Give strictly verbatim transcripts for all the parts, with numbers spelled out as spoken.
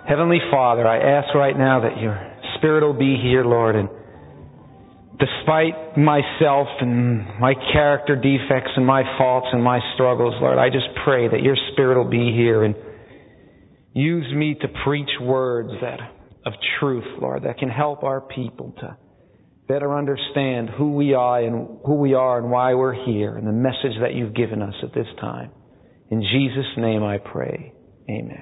Heavenly Father, I ask right now that your Spirit will be here, Lord, and despite myself and my character defects and my faults and my struggles, Lord, I just pray that your Spirit will be here and use me to preach words that of truth, Lord, that can help our people to better understand who we are and who we are and why we're here and the message that you've given us at this time. In Jesus' name I pray. Amen.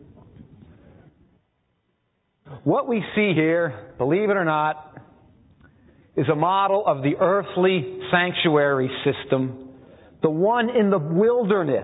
What we see here, believe it or not, is a model of the earthly sanctuary system, the one in the wilderness,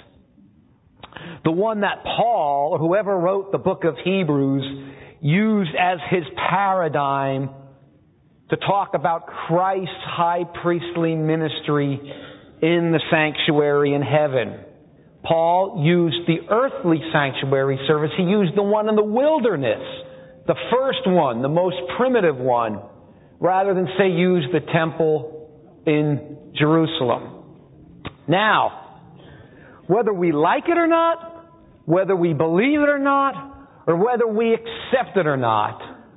the one that Paul, or whoever wrote the book of Hebrews, used as his paradigm to talk about Christ's high priestly ministry in the sanctuary in heaven. Paul used the earthly sanctuary service. He used the one in the wilderness, the first one, the most primitive one, rather than, say, use the temple in Jerusalem. Now, whether we like it or not, whether we believe it or not, or whether we accept it or not,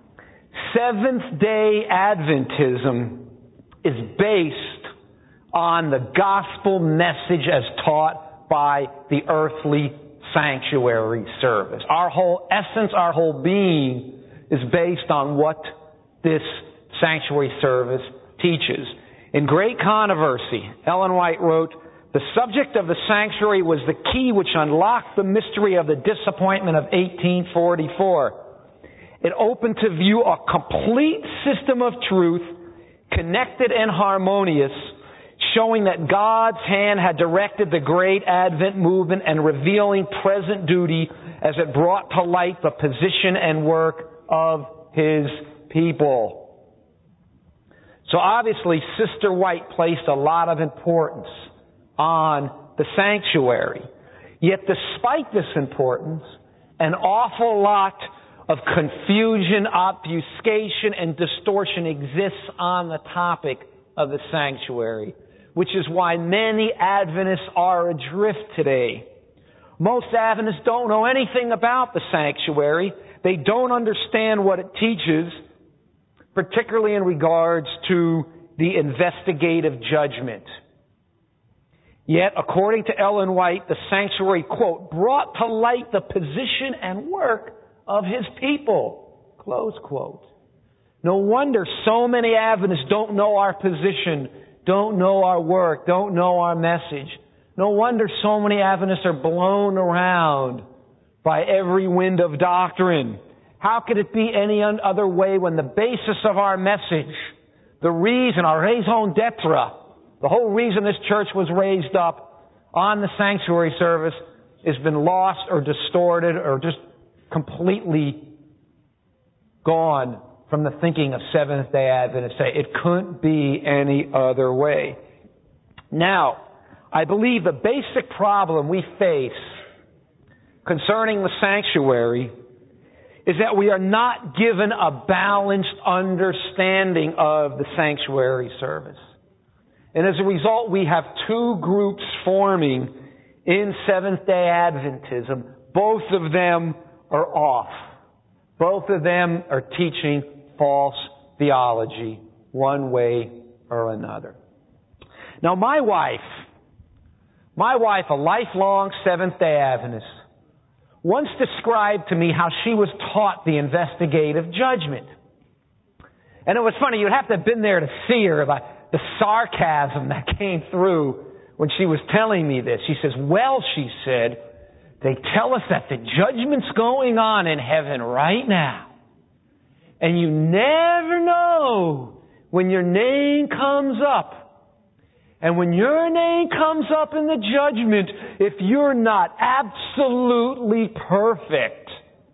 Seventh-day Adventism is based on the gospel message as taught by the earthly sanctuary service. Our whole essence, our whole being is based on what this sanctuary service teaches. In Great Controversy, Ellen White wrote, "The subject of the sanctuary was the key which unlocked the mystery of the disappointment of eighteen forty-four. It opened to view a complete system of truth, connected and harmonious, showing that God's hand had directed the great Advent movement and revealing present duty as it brought to light the position and work of His people." So obviously, Sister White placed a lot of importance on the sanctuary. Yet despite this importance, an awful lot of confusion, obfuscation, and distortion exists on the topic of the sanctuary, which is why many Adventists are adrift today. Most Adventists don't know anything about the sanctuary. They don't understand what it teaches, particularly in regards to the investigative judgment. Yet, according to Ellen White, the sanctuary, quote, brought to light the position and work of His people, close quote. No wonder so many Adventists don't know our position, don't know our work, don't know our message. No wonder so many Adventists are blown around by every wind of doctrine. How could it be any other way when the basis of our message, the reason, our raison d'etre, the whole reason this church was raised up on the sanctuary service has been lost or distorted or just completely gone from the thinking of Seventh-day Adventists? It couldn't be any other way. Now, I believe the basic problem we face concerning the sanctuary is that we are not given a balanced understanding of the sanctuary service. And as a result, we have two groups forming in Seventh-day Adventism. Both of them are off. Both of them are teaching false theology, one way or another. Now, my wife, my wife, a lifelong Seventh-day Adventist, once described to me how she was taught the investigative judgment. And it was funny, you'd have to have been there to see her, about the sarcasm that came through when she was telling me this. She says, well, she said, they tell us that the judgment's going on in heaven right now. And you never know when your name comes up. And when your name comes up in the judgment, if you're not absolutely perfect,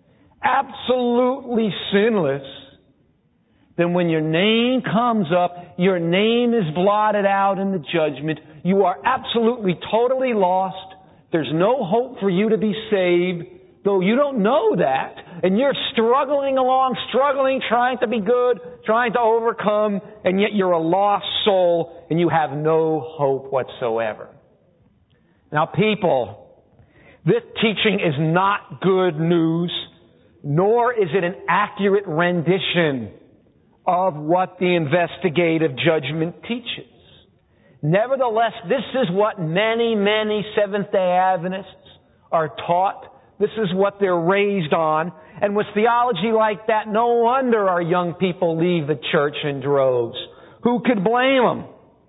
absolutely sinless, then when your name comes up, your name is blotted out in the judgment. You are absolutely, totally lost. There's no hope for you to be saved, though you don't know that. And you're struggling along, struggling, trying to be good, trying to overcome, and yet you're a lost soul and you have no hope whatsoever. Now, people, this teaching is not good news nor is it an accurate rendition of what the investigative judgment teaches. Nevertheless, this is what many, many Seventh-day Adventists are taught. This is what they're raised on. And with theology like that, no wonder our young people leave the church in droves. Who could blame them?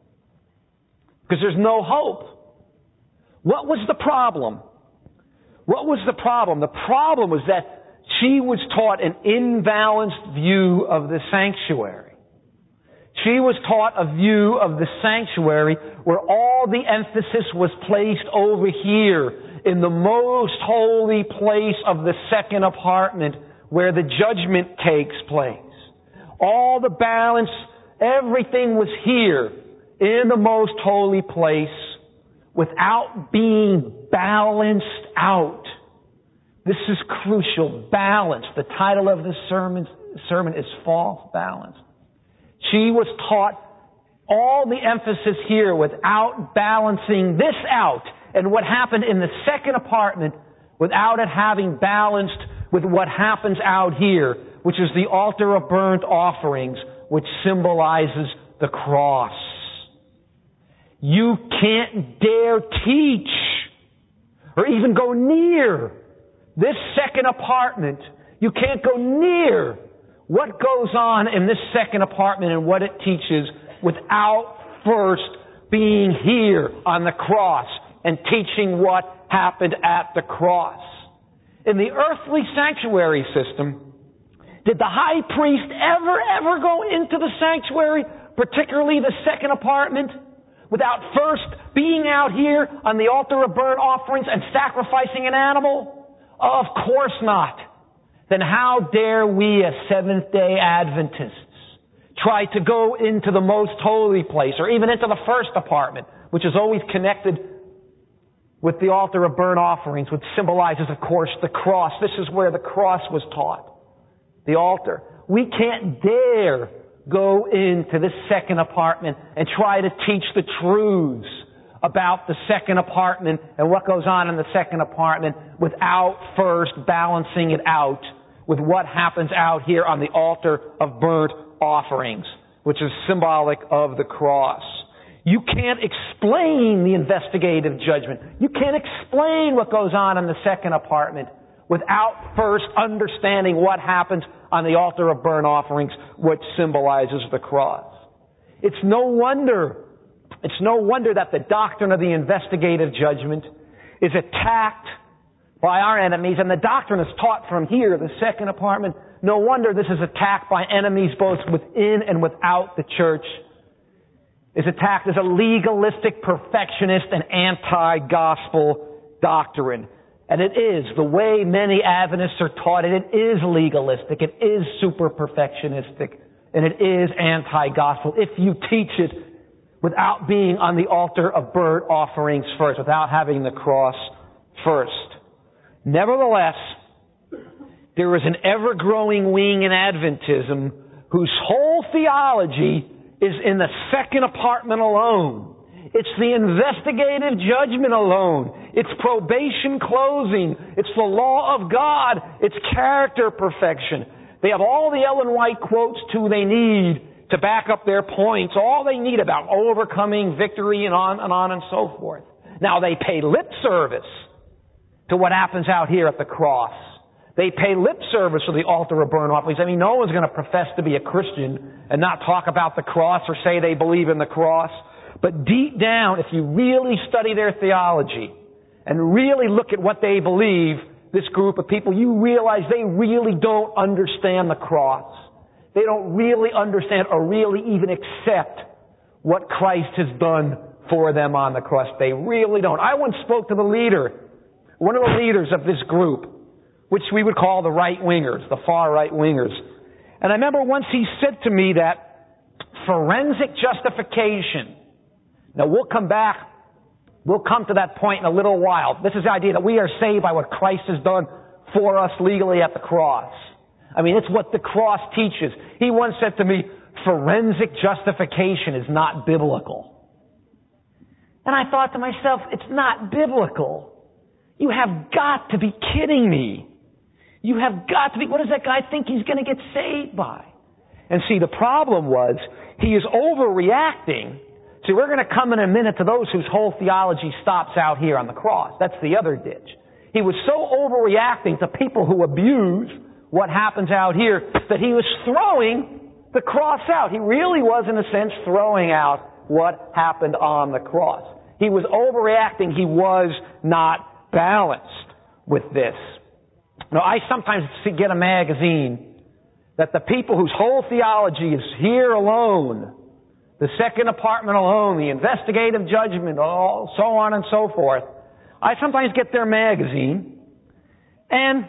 Because there's no hope. What was the problem? What was the problem? The problem was that she was taught an imbalanced view of the sanctuary. She was taught a view of the sanctuary where all the emphasis was placed over here in the most holy place of the second apartment where the judgment takes place. All the balance, everything was here in the most holy place without being balanced out. This is crucial. Balance. The title of this sermon, sermon is False Balance. She was taught all the emphasis here without balancing this out and what happened in the second apartment without it having balanced with what happens out here, which is the altar of burnt offerings, which symbolizes the cross. You can't dare teach or even go near this second apartment. You can't go near what goes on in this second apartment and what it teaches without first being here on the cross and teaching what happened at the cross. In the earthly sanctuary system, did the high priest ever, ever go into the sanctuary, particularly the second apartment, without first being out here on the altar of burnt offerings and sacrificing an animal? Of course not. Then how dare we as Seventh-day Adventists try to go into the most holy place or even into the first apartment, which is always connected with the altar of burnt offerings, which symbolizes, of course, the cross. This is where the cross was taught, the altar. We can't dare go into this second apartment and try to teach the truths about the second apartment and what goes on in the second apartment without first balancing it out with what happens out here on the altar of burnt offerings, which is symbolic of the cross. You can't explain the investigative judgment. You can't explain what goes on in the second apartment without first understanding what happens on the altar of burnt offerings, which symbolizes the cross. It's no wonder, it's no wonder that the doctrine of the investigative judgment is attacked by our enemies, and the doctrine is taught from here, the second apartment. No wonder this is attacked by enemies both within and without the church. Is attacked as a legalistic, perfectionist, and anti-gospel doctrine. And it is. The way many Adventists are taught it, it is legalistic, it is super perfectionistic, and it is anti-gospel if you teach it without being on the altar of burnt offerings first, without having the cross first. Nevertheless, there is an ever-growing wing in Adventism whose whole theology is in the second apartment alone. It's the investigative judgment alone. It's probation closing. It's the law of God. It's character perfection. They have all the Ellen White quotes too they need to back up their points. All they need about overcoming victory and on and on and so forth. Now they pay lip service to what happens out here at the cross. They pay lip service to the altar of burnt offerings. I mean, no one's going to profess to be a Christian and not talk about the cross or say they believe in the cross. But deep down, if you really study their theology and really look at what they believe, this group of people, you realize they really don't understand the cross. They don't really understand or really even accept what Christ has done for them on the cross. They really don't. I once spoke to the leader, one of the leaders of this group, which we would call the right-wingers, the far-right-wingers. And I remember once he said to me that forensic justification, now we'll come back, we'll come to that point in a little while. This is the idea that we are saved by what Christ has done for us legally at the cross. I mean, it's what the cross teaches. He once said to me, forensic justification is not biblical. And I thought to myself, it's not biblical. You have got to be kidding me. You have got to be, what does that guy think he's going to get saved by? And see, the problem was, he is overreacting. See, we're going to come in a minute to those whose whole theology stops out here on the cross. That's the other ditch. He was so overreacting to people who abuse what happens out here that he was throwing the cross out. He really was, in a sense, throwing out what happened on the cross. He was overreacting. He was not balanced with this. Now, I sometimes get a magazine that the people whose whole theology is here alone, the second apartment alone, the investigative judgment, all, so on and so forth, I sometimes get their magazine, and,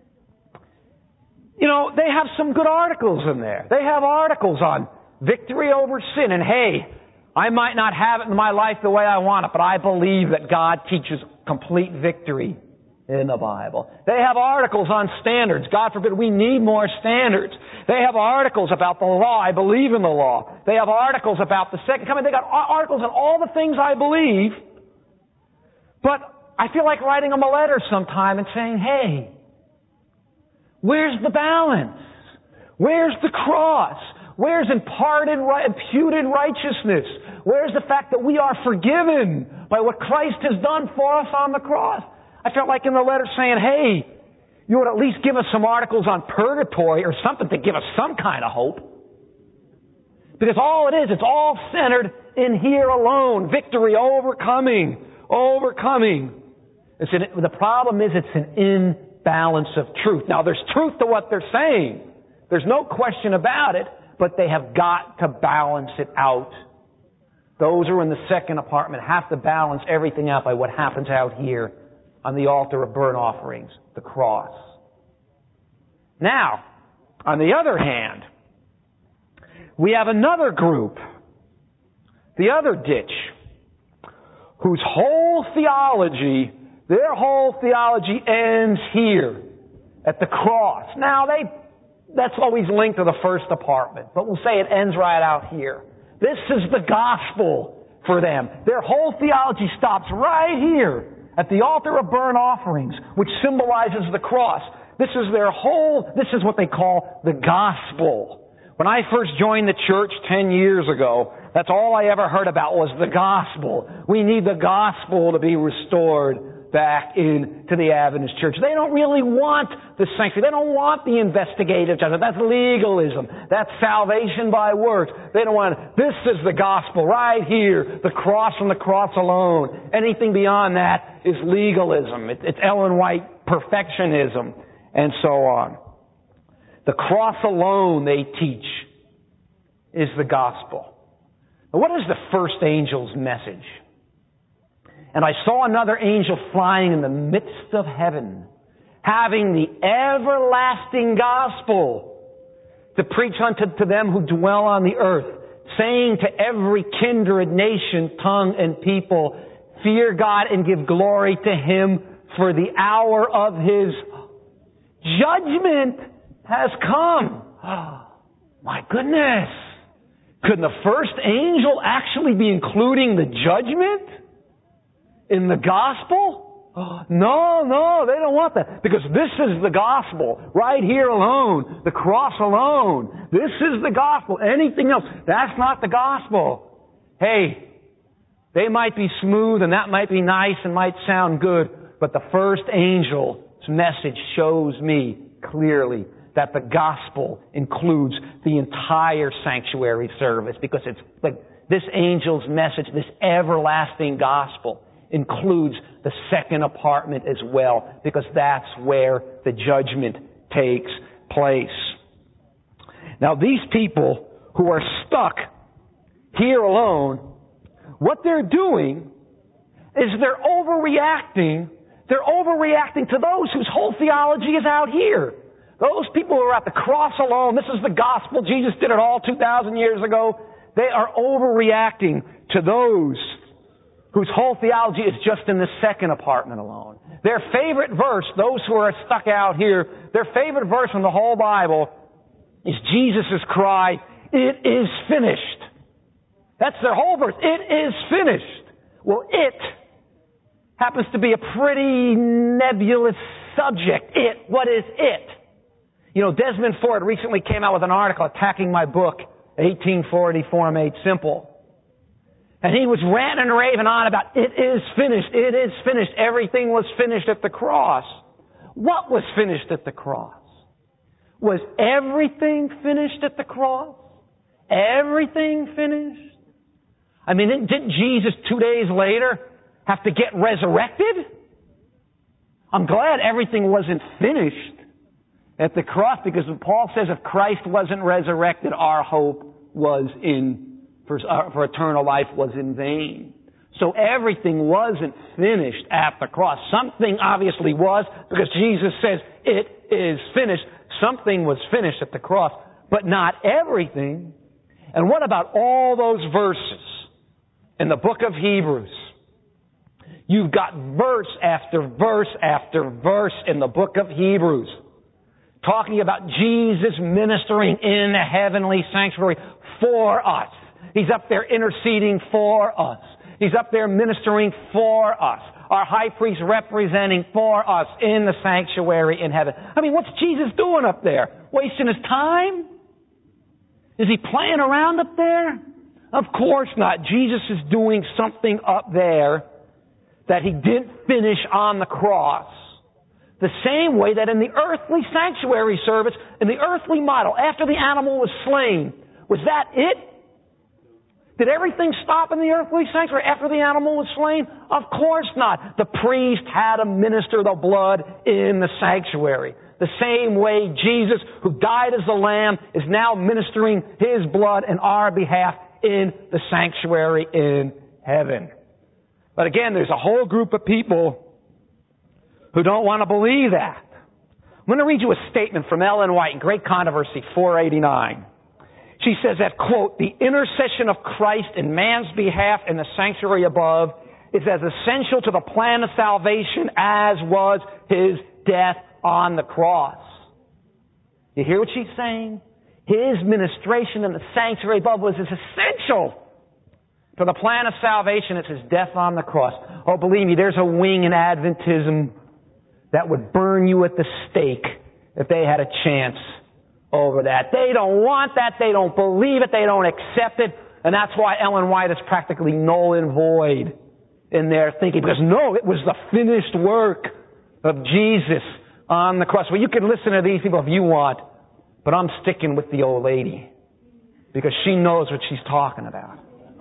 you know, they have some good articles in there. They have articles on victory over sin, and hey, I might not have it in my life the way I want it, but I believe that God teaches complete victory in the Bible. They have articles on standards. God forbid we need more standards. They have articles about the law. I believe in the law. They have articles about the second coming. They got articles on all the things I believe. But I feel like writing them a letter sometime and saying, hey, where's the balance? Where's the cross? Where's imparted, imputed righteousness? Where's the fact that we are forgiven by what Christ has done for us on the cross? I felt like in the letter saying, hey, you would at least give us some articles on purgatory or something to give us some kind of hope. Because all it is, it's all centered in here alone. Victory, overcoming, overcoming. It's an, the problem is it's an imbalance of truth. Now, there's truth to what they're saying. There's no question about it, but they have got to balance it out. Those who are in the second apartment have to balance everything out by what happens out here on the altar of burnt offerings, the cross. Now, on the other hand, we have another group, the other ditch, whose whole theology, their whole theology ends here at the cross. Now, they that's always linked to the first apartment, but we'll say it ends right out here. This is the gospel for them. Their whole theology stops right here at the altar of burnt offerings, which symbolizes the cross. This is their whole, this is what they call the gospel. When I first joined the church ten years ago, that's all I ever heard about was the gospel. We need the gospel to be restored back into the Adventist church. They don't really want the sanctuary. They don't want the investigative judgment. That's legalism. That's salvation by works. They don't want it. This is the gospel right here. The cross and the cross alone. Anything beyond that is legalism. It's Ellen White perfectionism and so on. The cross alone, they teach, is the gospel. Now, what is the first angel's message? And I saw another angel flying in the midst of heaven, having the everlasting gospel to preach unto to them who dwell on the earth, saying to every kindred, nation, tongue, and people, fear God and give glory to Him, for the hour of His judgment has come. Oh, my goodness. Could the first angel actually be including the judgment in the gospel? Oh, no, no, they don't want that. Because this is the gospel. Right here alone. The cross alone. This is the gospel. Anything else, that's not the gospel. Hey, they might be smooth and that might be nice and might sound good, but the first angel's message shows me clearly that the gospel includes the entire sanctuary service, because it's like this angel's message, this everlasting gospel, includes the second apartment as well, because that's where the judgment takes place. Now, these people who are stuck here alone, what they're doing is they're overreacting. They're overreacting to those whose whole theology is out here. Those people who are at the cross alone, this is the gospel, Jesus did it all two thousand years ago. They are overreacting to those whose whole theology is just in the second apartment alone. Their favorite verse, those who are stuck out here, their favorite verse in the whole Bible is Jesus' cry, "It is finished." That's their whole verse. It is finished. Well, it happens to be a pretty nebulous subject, it. What is it? You know, Desmond Ford recently came out with an article attacking my book, eighteen forty-four Made Simple. And he was ranting and raving on about, it is finished, it is finished. Everything was finished at the cross. What was finished at the cross? Was everything finished at the cross? Everything finished? I mean, didn't Jesus two days later have to get resurrected? I'm glad everything wasn't finished at the cross, because Paul says if Christ wasn't resurrected, our hope was in For, uh, for eternal life was in vain. So everything wasn't finished at the cross. Something obviously was, because Jesus says it is finished. Something was finished at the cross, but not everything. And what about all those verses in the book of Hebrews? You've got verse after verse after verse in the book of Hebrews talking about Jesus ministering in the heavenly sanctuary for us. He's up there interceding for us. He's up there ministering for us. Our high priest representing for us in the sanctuary in heaven. I mean, what's Jesus doing up there? Wasting his time? Is he playing around up there? Of course not. Jesus is doing something up there that he didn't finish on the cross. The same way that in the earthly sanctuary service, in the earthly model, after the animal was slain, was that it? Did everything stop in the earthly sanctuary after the animal was slain? Of course not. The priest had to minister the blood in the sanctuary. The same way Jesus, who died as the lamb, is now ministering his blood in our behalf in the sanctuary in heaven. But again, there's a whole group of people who don't want to believe that. I'm going to read you a statement from Ellen White in Great Controversy four eighty-nine. She says that, quote, the intercession of Christ in man's behalf in the sanctuary above is as essential to the plan of salvation as was his death on the cross. You hear what she's saying? His ministration in the sanctuary above was as essential to the plan of salvation as his death on the cross. Oh, believe me, there's a wing in Adventism that would burn you at the stake if they had a chance over that. They don't want that. They don't believe it. They don't accept it. And that's why Ellen White is practically null and void in their thinking. Because no, it was the finished work of Jesus on the cross. Well, you can listen to these people if you want, but I'm sticking with the old lady because she knows what she's talking about.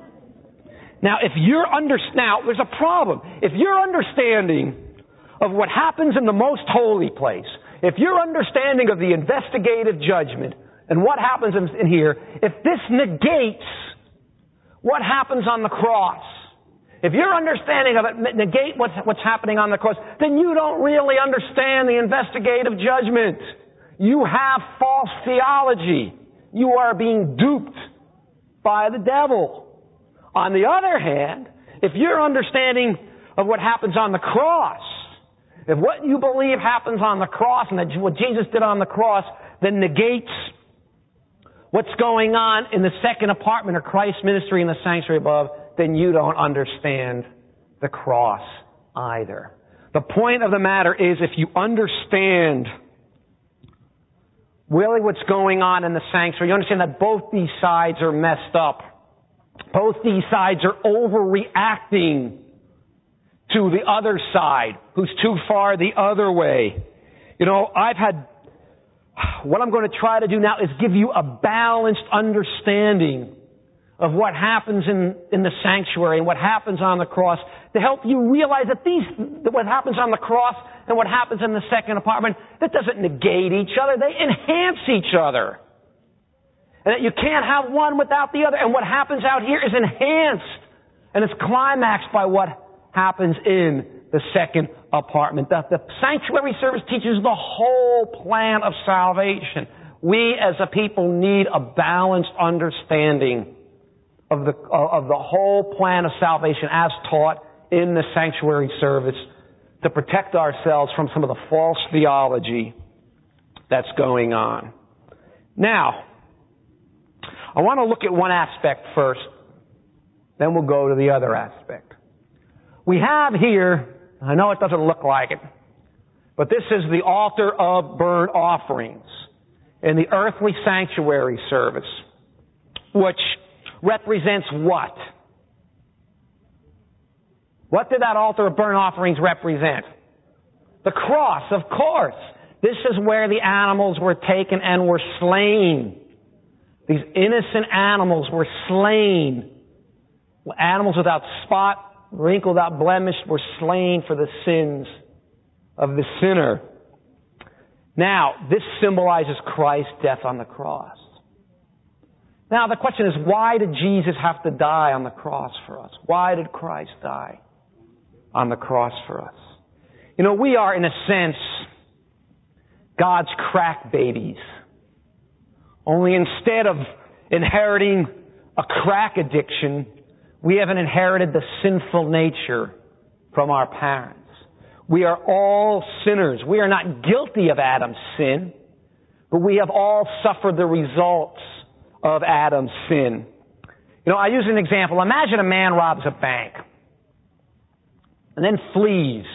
Now, if you're under, now, there's a problem. If your understanding of what happens in the most holy place, if your understanding of the investigative judgment and what happens in, in here, if this negates what happens on the cross, if your understanding of it negate what's, what's happening on the cross, then you don't really understand the investigative judgment. You have false theology. You are being duped by the devil. On the other hand, if your understanding of what happens on the cross, if what you believe happens on the cross and that what Jesus did on the cross then negates what's going on in the second apartment of Christ's ministry in the sanctuary above, then you don't understand the cross either. The point of the matter is, if you understand really what's going on in the sanctuary, you understand that both these sides are messed up. Both these sides are overreacting to the other side, who's too far the other way. You know, I've had, what I'm going to try to do now is give you a balanced understanding of what happens in, in the sanctuary and what happens on the cross, to help you realize that these, that what happens on the cross and what happens in the second apartment, that doesn't negate each other. They enhance each other. And that you can't have one without the other. And what happens out here is enhanced. And it's climaxed by what happens in the second apartment. The, the sanctuary service teaches the whole plan of salvation. We as a people need a balanced understanding of the, of the whole plan of salvation as taught in the sanctuary service to protect ourselves from some of the false theology that's going on. Now, I want to look at one aspect first, then we'll go to the other aspect. We have here, I know it doesn't look like it, But this is the altar of burnt offerings in the earthly sanctuary service, which represents what? What did that altar of burnt offerings represent? The cross, of course. This is where the animals were taken and were slain. These innocent animals were slain. Animals without spot, wrinkle, without blemish, were slain for the sins of the sinner. Now, this symbolizes Christ's death on the cross. Now, the question is, why did Jesus have to die on the cross for us? Why did Christ die on the cross for us? You know, we are, in a sense, God's crack babies. Only instead of inheriting a crack addiction, we haven't inherited the sinful nature from our parents. We are all sinners. We are not guilty of Adam's sin, but we have all suffered the results of Adam's sin. You know, I use an example. Imagine a man robs a bank and then flees.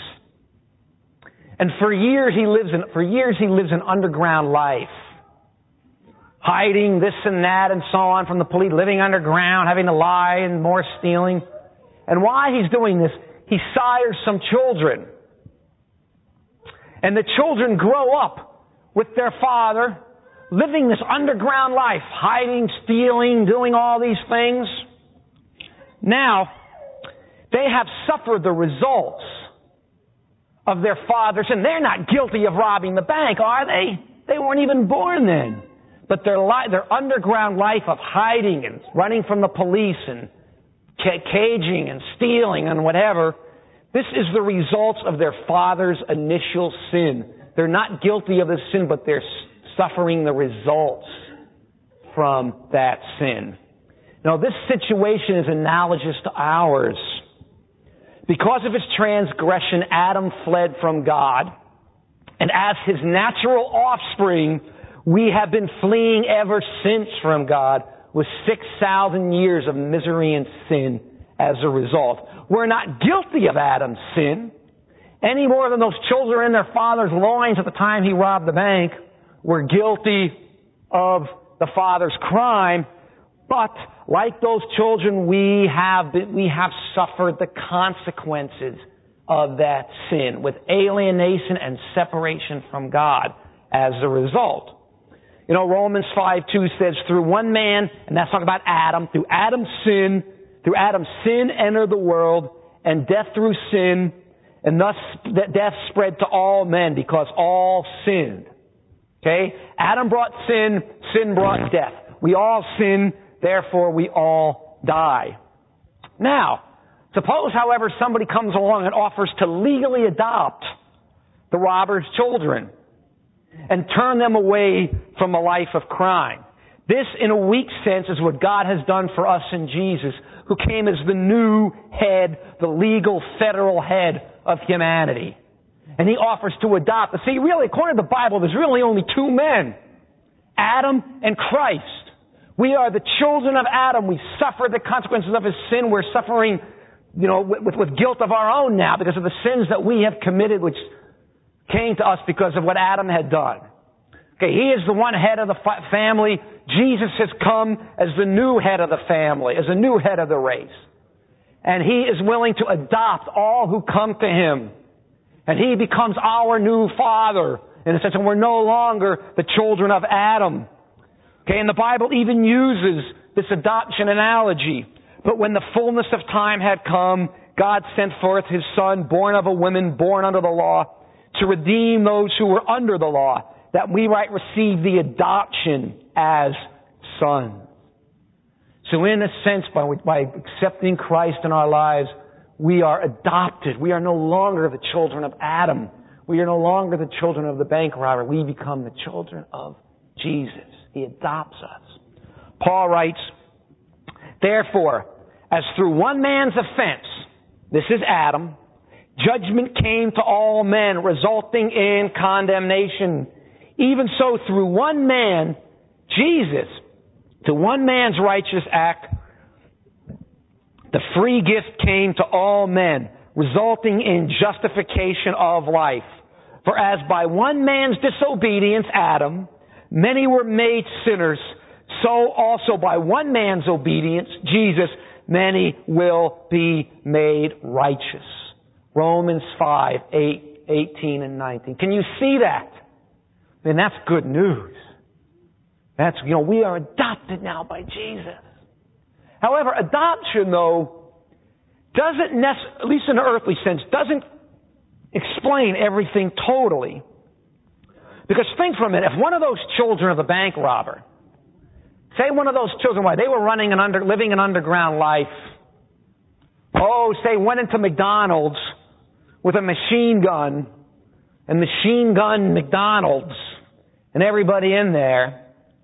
And for years he lives in, for years he lives an underground life, hiding this and that and so on from the police, living underground, having to lie and more stealing. And while he's doing this, he sires some children. And the children grow up with their father, living this underground life, hiding, stealing, doing all these things. Now, they have suffered the results of their father's sin. They're not guilty of robbing the bank, are they? They weren't even born then. But their li- their underground life of hiding and running from the police and ca- caging and stealing and whatever, this is the results of their father's initial sin. They're not guilty of the sin, but they're suffering the results from that sin. Now, this situation is analogous to ours. Because of his transgression, Adam fled from God. And as his natural offspring, we have been fleeing ever since from God with six thousand years of misery and sin as a result. We're not guilty of Adam's sin any more than those children in their father's loins at the time he robbed the bank were guilty of the father's crime. But like those children, we have been, we have suffered the consequences of that sin with alienation and separation from God as a result. You know, Romans five two says, through one man, and that's talking about Adam, through Adam's sin, through Adam's sin entered the world, and death through sin, and thus death spread to all men because all sinned. Okay? Adam brought sin, sin brought death. We all sin, therefore we all die. Now, suppose, however, somebody comes along and offers to legally adopt the robber's children and turn them away from a life of crime. This, in a weak sense, is what God has done for us in Jesus, who came as the new head, the legal federal head of humanity. And he offers to adopt. See, really, according to the Bible, there's really only two men, Adam and Christ. We are the children of Adam. We suffered the consequences of his sin. We're suffering, you know, with, with guilt of our own now because of the sins that we have committed, which came to us because of what Adam had done. Okay, he is the one head of the fa- family. Jesus has come as the new head of the family, as a new head of the race. And he is willing to adopt all who come to him. And he becomes our new father, in a sense, and we're no longer the children of Adam. Okay, and the Bible even uses this adoption analogy. But when the fullness of time had come, God sent forth his Son, born of a woman, born under the law, to redeem those who were under the law, that we might receive the adoption as sons. So in a sense, by, by accepting Christ in our lives, we are adopted. We are no longer the children of Adam. We are no longer the children of the bank robber. We become the children of Jesus. He adopts us. Paul writes, therefore, as through one man's offense, this is Adam, judgment came to all men, resulting in condemnation. Even so, through one man, Jesus, to one man's righteous act, the free gift came to all men, resulting in justification of life. For as by one man's disobedience, Adam, many were made sinners, so also by one man's obedience, Jesus, many will be made righteous. Romans five, eight, eighteen, and nineteen. Can you see that? Then that's good news. That's, you know, we are adopted now by Jesus. However, adoption, though, doesn't necessarily, at least in an earthly sense, doesn't explain everything totally. Because think for a minute, if one of those children of the bank robber, say one of those children, why, they were running an under, living an underground life, oh, say went into McDonald's with a machine gun, and machine gun McDonald's, and everybody in there,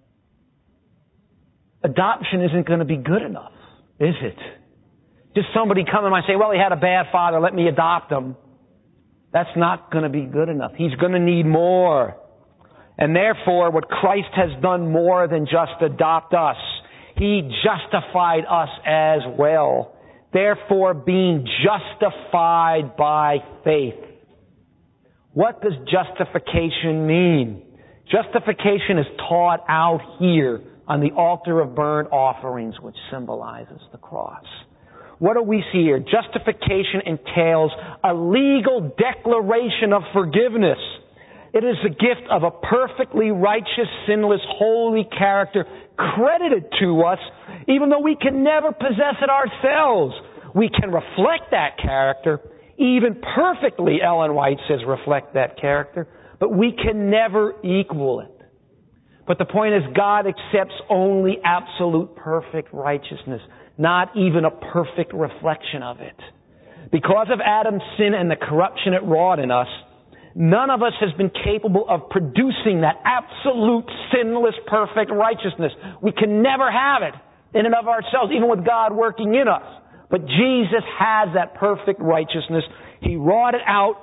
adoption isn't going to be good enough, is it? Just somebody come and might say, well, he had a bad father, let me adopt him. That's not going to be good enough. He's going to need more. And therefore, what Christ has done more than just adopt us. He justified us as well. Therefore, being justified by faith. What does justification mean? Justification is taught out here on the altar of burnt offerings, which symbolizes the cross. What do we see here? Justification entails a legal declaration of forgiveness. It is the gift of a perfectly righteous, sinless, holy character credited to us, even though we can never possess it ourselves. We can reflect that character, even perfectly, Ellen White says, reflect that character, but we can never equal it. But the point is, God accepts only absolute perfect righteousness, not even a perfect reflection of it. Because of Adam's sin and the corruption it wrought in us, none of us has been capable of producing that absolute sinless perfect righteousness. We can never have it in and of ourselves, even with God working in us. But Jesus has that perfect righteousness. He wrought it out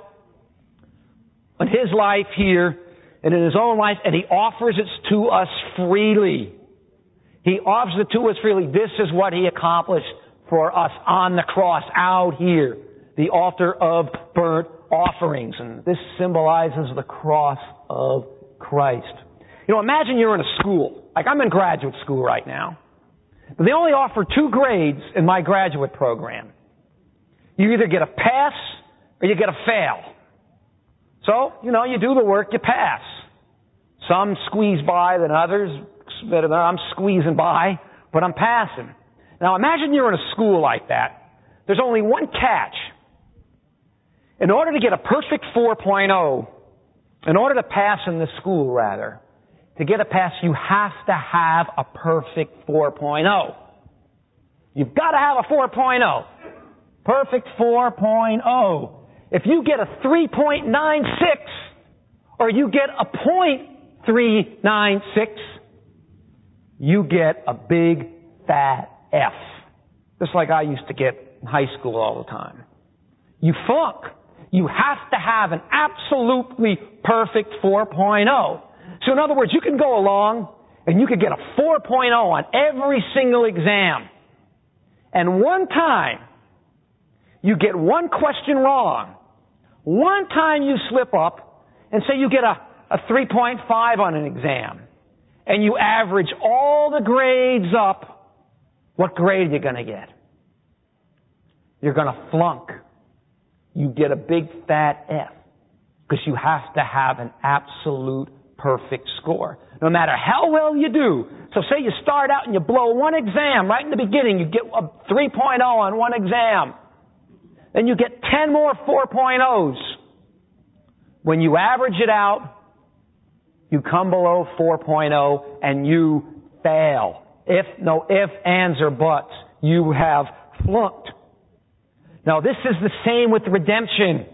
in His life here and in His own life, and He offers it to us freely. He offers it to us freely. This is what He accomplished for us on the cross out here, the altar of burnt offerings. And this symbolizes the cross of Christ. You know, imagine you're in a school. Like I'm in graduate school right now. But they only offer two grades in my graduate program. You either get a pass or you get a fail. So, you know, you do the work, you pass. Some squeeze by than others. I'm squeezing by, but I'm passing. Now imagine you're in a school like that. There's only one catch. In order to get a perfect four point oh, in order to pass in this school, rather, to get a pass, you have to have a perfect four point oh. You've got to have a four point oh. Perfect four point oh. If you get a three point nine six, or you get a point three nine six, you get a big fat F. Just like I used to get in high school all the time. You flunk. You have to have an absolutely perfect four point oh. So in other words, you can go along and you could get a four point oh on every single exam. And one time, you get one question wrong. One time you slip up and say you get a, a three point five on an exam. And you average all the grades up. What grade are you going to get? You're going to flunk. You get a big fat F. Because you have to have an absolute perfect score. No matter how well you do. So say you start out and you blow one exam right in the beginning. You get a three point oh on one exam. Then you get ten more four point ohs. When you average it out, you come below four point oh and you fail. If, no ifs, ands, or buts. You have flunked. Now this is the same with redemption.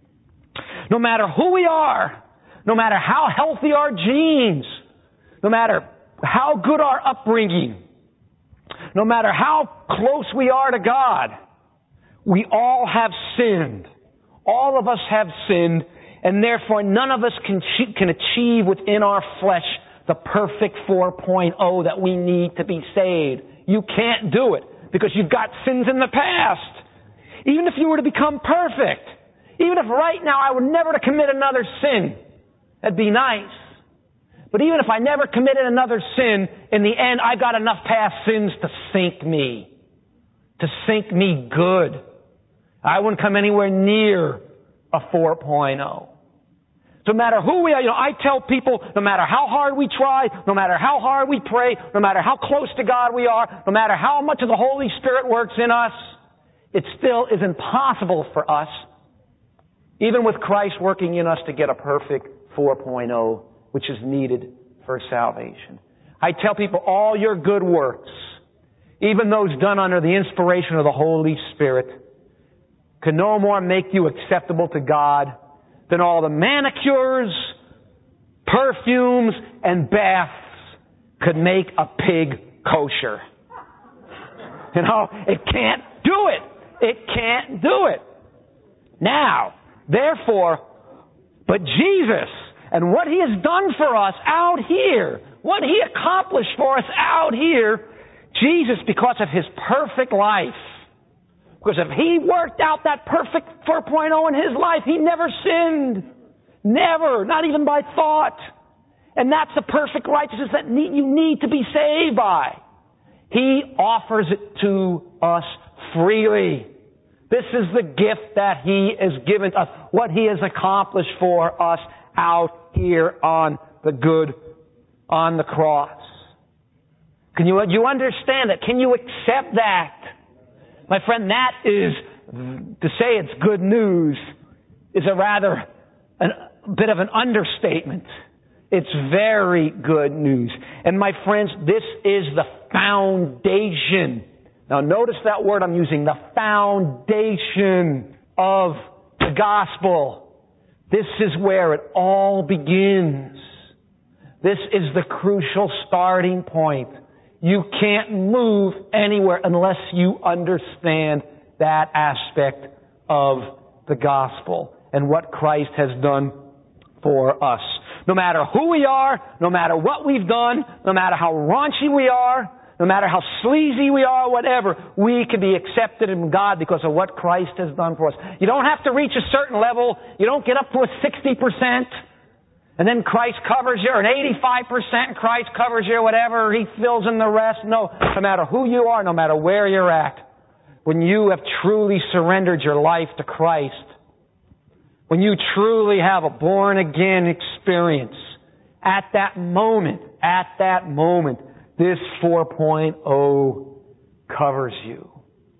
No matter who we are, no matter how healthy our genes, no matter how good our upbringing, no matter how close we are to God, we all have sinned. All of us have sinned, and therefore none of us can, can achieve within our flesh the perfect four point oh that we need to be saved. You can't do it because you've got sins in the past. Even if you were to become perfect, Even if right now I were never to commit another sin, that'd be nice. But even if I never committed another sin, in the end I got enough past sins to sink me. To sink me good. I wouldn't come anywhere near a four point oh. So no matter who we are, you know, I tell people, no matter how hard we try, no matter how hard we pray, no matter how close to God we are, no matter how much of the Holy Spirit works in us, it still is impossible for us, even with Christ working in us, to get a perfect four point oh, which is needed for salvation. I tell people all your good works, even those done under the inspiration of the Holy Spirit, can no more make you acceptable to God than all the manicures, perfumes, and baths could make a pig kosher. You know, it can't do it. It can't do it. Now, therefore, but Jesus and what He has done for us out here, what He accomplished for us out here, Jesus, because of His perfect life, because if He worked out that perfect four point oh in His life, He never sinned. Never. Not even by thought. And that's the perfect righteousness that you need to be saved by. He offers it to us freely. This is the gift that He has given us, what He has accomplished for us out here on the good, on the cross. Can you, you understand that? Can you accept that? My friend, that is, to say it's good news is a rather, an, a bit of an understatement. It's very good news. And my friends, this is the foundation. Now notice that word I'm using, the foundation of the gospel. This is where it all begins. This is the crucial starting point. You can't move anywhere unless you understand that aspect of the gospel and what Christ has done for us. No matter who we are, no matter what we've done, no matter how raunchy we are, no matter how sleazy we are, whatever, we can be accepted in God because of what Christ has done for us. You don't have to reach a certain level. You don't get up to a sixty percent. And then Christ covers you, or an eighty-five percent, and Christ covers you, whatever, He fills in the rest. No, no matter who you are, no matter where you're at, when you have truly surrendered your life to Christ, when you truly have a born-again experience, at that moment, at that moment, this four point oh covers you.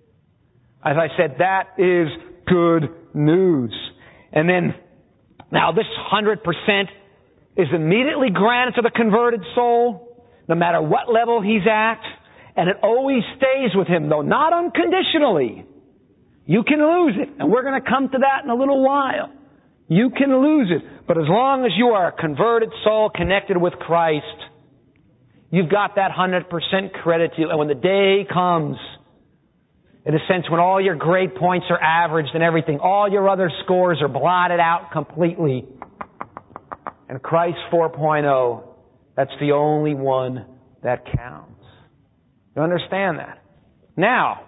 As I said, that is good news. And then, now this one hundred percent is immediately granted to the converted soul, no matter what level he's at, and it always stays with him, though not unconditionally. You can lose it, and we're going to come to that in a little while. You can lose it, but as long as you are a converted soul connected with Christ, you've got that one hundred percent credit to you. And when the day comes, in a sense, when all your grade points are averaged and everything, all your other scores are blotted out completely, and Christ four point oh, that's the only one that counts. You understand that? Now,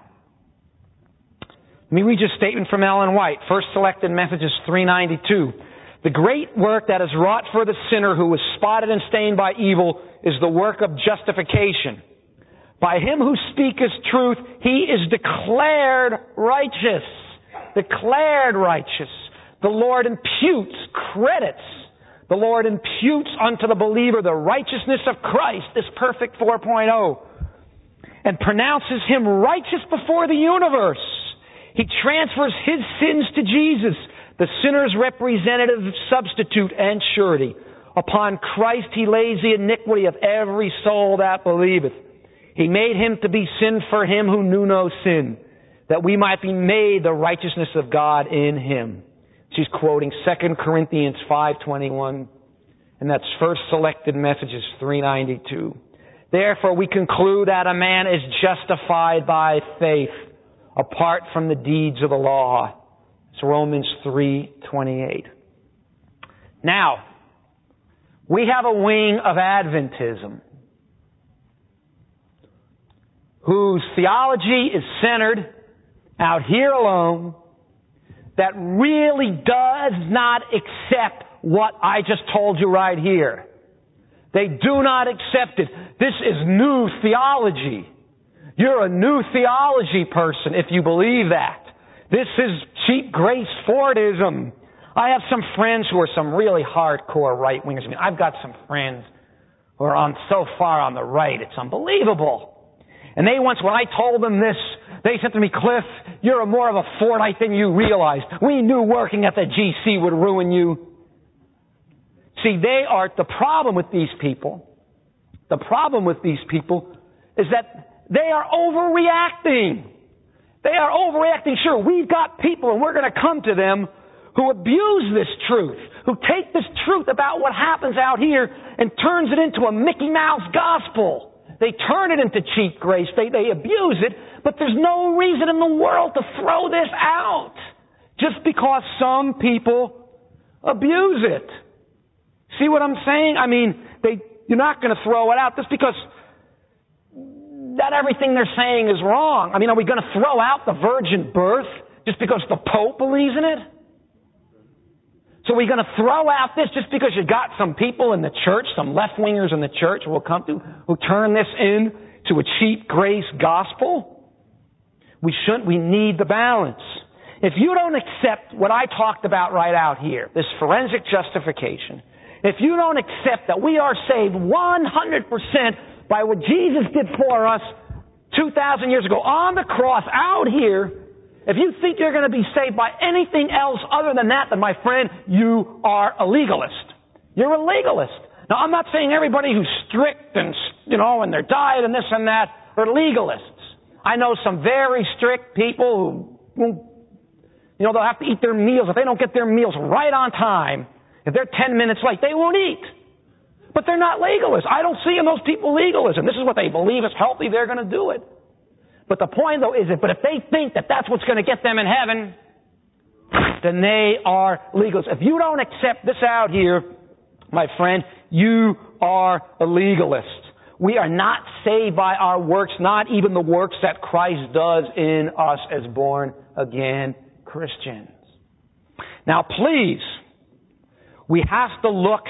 let me read you a statement from Ellen White, First Selected Messages three ninety-two. The great work that is wrought for the sinner who was spotted and stained by evil is the work of justification. By him who speaketh truth, he is declared righteous. Declared righteous. The Lord imputes, credits. The Lord imputes unto the believer the righteousness of Christ, this perfect four point oh, and pronounces him righteous before the universe. He transfers his sins to Jesus, the sinner's representative, substitute, and surety. Upon Christ he lays the iniquity of every soul that believeth. He made him to be sin for him who knew no sin, that we might be made the righteousness of God in him. She's quoting Second Corinthians five twenty-one, and that's First Selected Messages three ninety-two. Therefore we conclude that a man is justified by faith apart from the deeds of the law. It's Romans three twenty-eight. Now, we have a wing of Adventism whose theology is centered out here alone, that really does not accept what I just told you right here. They do not accept it. This is new theology. You're a new theology person if you believe that. This is cheap grace Fordism. I have some friends who are some really hardcore right-wingers. I mean, I've got some friends who are on so far on the right, it's unbelievable. And they once, when I told them this, they said to me, Cliff, you're more of a Fordite than you realized. We knew working at the G C would ruin you. See, they are, the problem with these people, the problem with these people is that they are overreacting. They are overreacting. Sure, we've got people, and we're going to come to them, who abuse this truth, who take this truth about what happens out here and turns it into a Mickey Mouse gospel. They turn it into cheap grace. They, they abuse it, but there's no reason in the world to throw this out just because some people abuse it. See what I'm saying? I mean, they, you're not going to throw it out just because not everything they're saying is wrong. I mean, are we going to throw out the virgin birth just because the Pope believes in it? So we're going to throw out this just because you got some people in the church, some left-wingers in the church who will come to, who turn this into a cheap grace gospel? We shouldn't, we need the balance. If you don't accept what I talked about right out here, this forensic justification, if you don't accept that we are saved one hundred percent by what Jesus did for us two thousand years ago on the cross out here, if you think you're going to be saved by anything else other than that, then my friend, you are a legalist. You're a legalist. Now, I'm not saying everybody who's strict and, you know, and their diet and this and that are legalists. I know some very strict people who, you know, they'll have to eat their meals. If they don't get their meals right on time, if they're ten minutes late, they won't eat. But they're not legalists. I don't see in those people legalism. This is what they believe is healthy. They're going to do it. But the point, though, is that, but if they think that that's what's going to get them in heaven, then they are legalists. If you don't accept this out here, my friend, you are a legalist. We are not saved by our works, not even the works that Christ does in us as born-again Christians. Now, please, we have to look,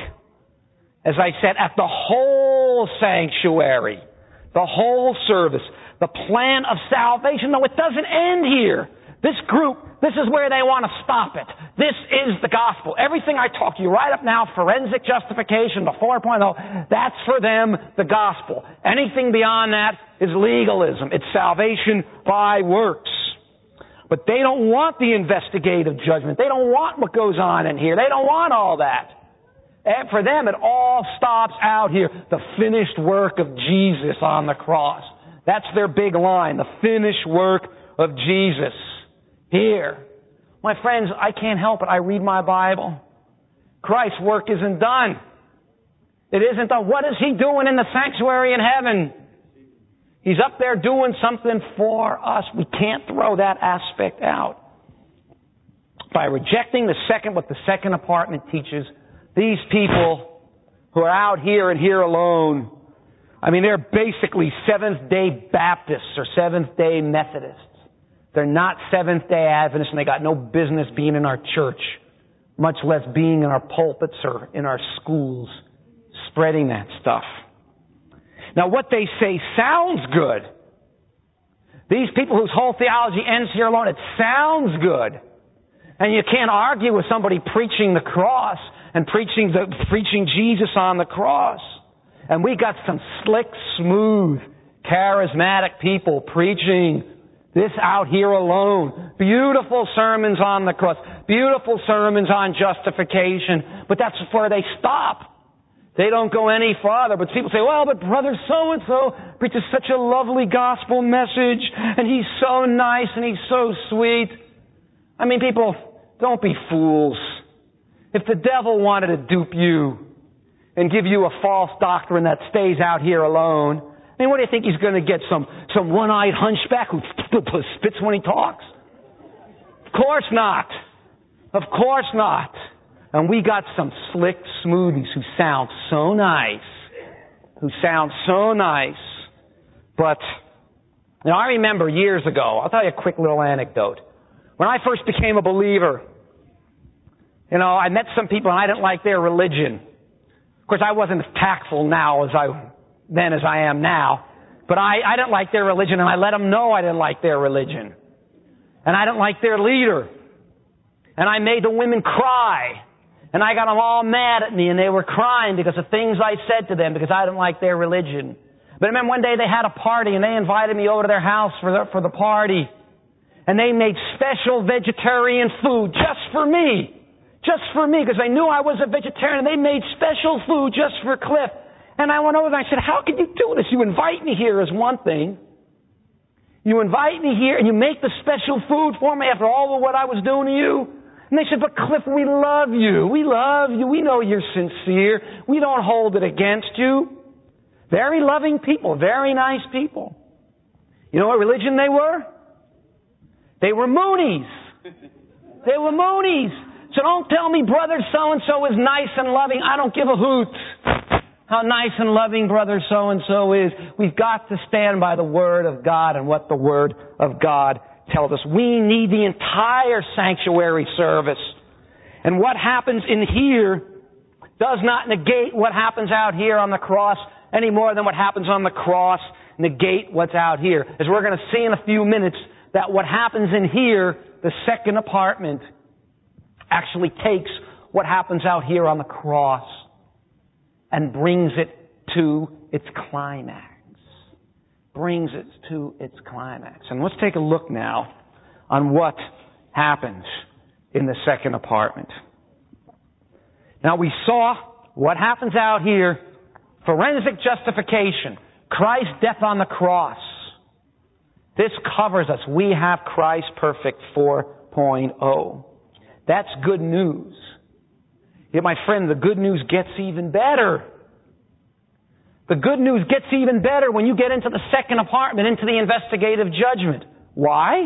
as I said, at the whole sanctuary, the whole service, the plan of salvation. No, it doesn't end here. This group, this is where they want to stop it. This is the gospel. Everything I talk to you right up now, forensic justification, the four point oh, that's for them the gospel. Anything beyond that is legalism. It's salvation by works. But they don't want the investigative judgment. They don't want what goes on in here. They don't want all that. And for them, it all stops out here. The finished work of Jesus on the cross. That's their big line. The finished work of Jesus. Here. My friends, I can't help it. I read my Bible. Christ's work isn't done. It isn't done. What is He doing in the sanctuary in heaven? He's up there doing something for us. We can't throw that aspect out. By rejecting the second, what the second apartment teaches, these people who are out here and here alone, I mean, they're basically Seventh-day Baptists or Seventh-day Methodists. They're not Seventh-day Adventists, and they got no business being in our church, much less being in our pulpits or in our schools, spreading that stuff. Now, what they say sounds good. These people whose whole theology ends here alone, it sounds good. And you can't argue with somebody preaching the cross and preaching the preaching Jesus on the cross. And we got some slick, smooth, charismatic people preaching this out here alone. Beautiful sermons on the cross. Beautiful sermons on justification. But that's where they stop. They don't go any farther. But people say, well, but brother so-and-so preaches such a lovely gospel message, and he's so nice, and he's so sweet. I mean, people, don't be fools. If the devil wanted to dupe you and give you a false doctrine that stays out here alone, I mean, what do you think he's going to get? Some, some one-eyed hunchback who spits when he talks? Of course not. Of course not. And we got some slick smoothies who sound so nice. Who sound so nice. But, you know, I remember years ago, I'll tell you a quick little anecdote. When I first became a believer, you know, I met some people and I didn't like their religion. Of course, I wasn't as tactful now as I then as I am now. But I, I didn't like their religion, and I let them know I didn't like their religion. And I didn't like their leader. And I made the women cry. And I got them all mad at me, and they were crying because of things I said to them because I didn't like their religion. But I remember one day they had a party, and they invited me over to their house for the, for the party. And they made special vegetarian food just for me. Just for me, because they knew I was a vegetarian. They made special food just for Cliff. And I went over there and I said, how can you do this? You invite me here is one thing. You invite me here and you make the special food for me after all of what I was doing to you. And they said, but Cliff, we love you. We love you. We know you're sincere. We don't hold it against you. Very loving people. Very nice people. You know what religion they were? They were Moonies. They were Moonies. So don't tell me brother so-and-so is nice and loving. I don't give a hoot how nice and loving brother so-and-so is. We've got to stand by the Word of God and what the Word of God tells us. We need the entire sanctuary service. And what happens in here does not negate what happens out here on the cross any more than what happens on the cross negate what's out here. As we're going to see in a few minutes, that what happens in here, the second apartment, actually takes what happens out here on the cross and brings it to its climax. Brings it to its climax. And let's take a look now on what happens in the second apartment. Now we saw what happens out here, forensic justification, Christ's death on the cross. This covers us. We have Christ perfect four point oh. That's good news. Yet, my friend, the good news gets even better. The good news gets even better when you get into the second apartment, into the investigative judgment. Why?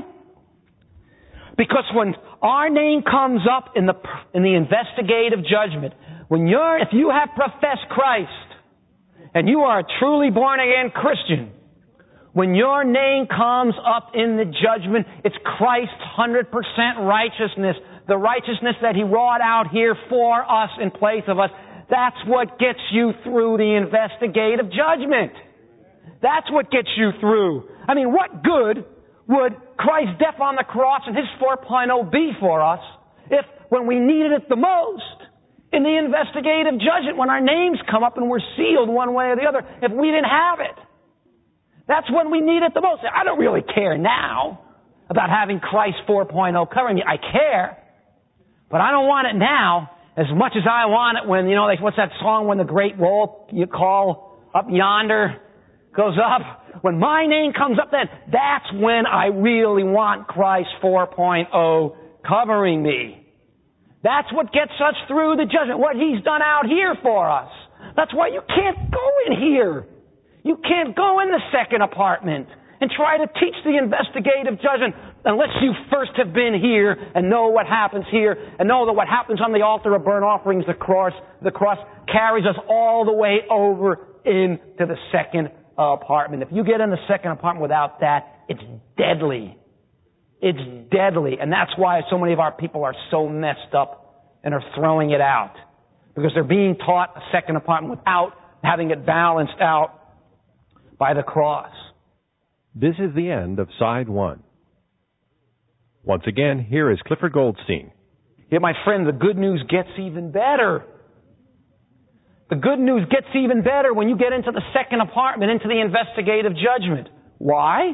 Because when our name comes up in the in the investigative judgment, when you're if you have professed Christ and you are a truly born again Christian, when your name comes up in the judgment, it's Christ's one hundred percent righteousness, the righteousness that He wrought out here for us in place of us. That's what gets you through the investigative judgment. That's what gets you through. I mean, what good would Christ's death on the cross and His four point oh be for us if, when we needed it the most, in the investigative judgment, when our names come up and we're sealed one way or the other, if we didn't have it? That's when we need it the most. I don't really care now about having Christ four point oh covering me. I care, but I don't want it now as much as I want it when, you know, like, what's that song, when the great roll you call up yonder goes up? When my name comes up then, that's when I really want Christ four point oh covering me. That's what gets us through the judgment, what He's done out here for us. That's why you can't go in here. You can't go in the second apartment and try to teach the investigative judgment unless you first have been here and know what happens here and know that what happens on the altar of burnt offerings, the cross, the cross carries us all the way over into the second apartment. If you get in the second apartment without that, it's deadly. It's deadly. And that's why so many of our people are so messed up and are throwing it out. Because they're being taught a second apartment without having it balanced out by the cross. This is the end of side one. Once again, here is Clifford Goldstein. Yet, my friend, the good news gets even better. The good news gets even better when you get into the second apartment, into the investigative judgment. Why?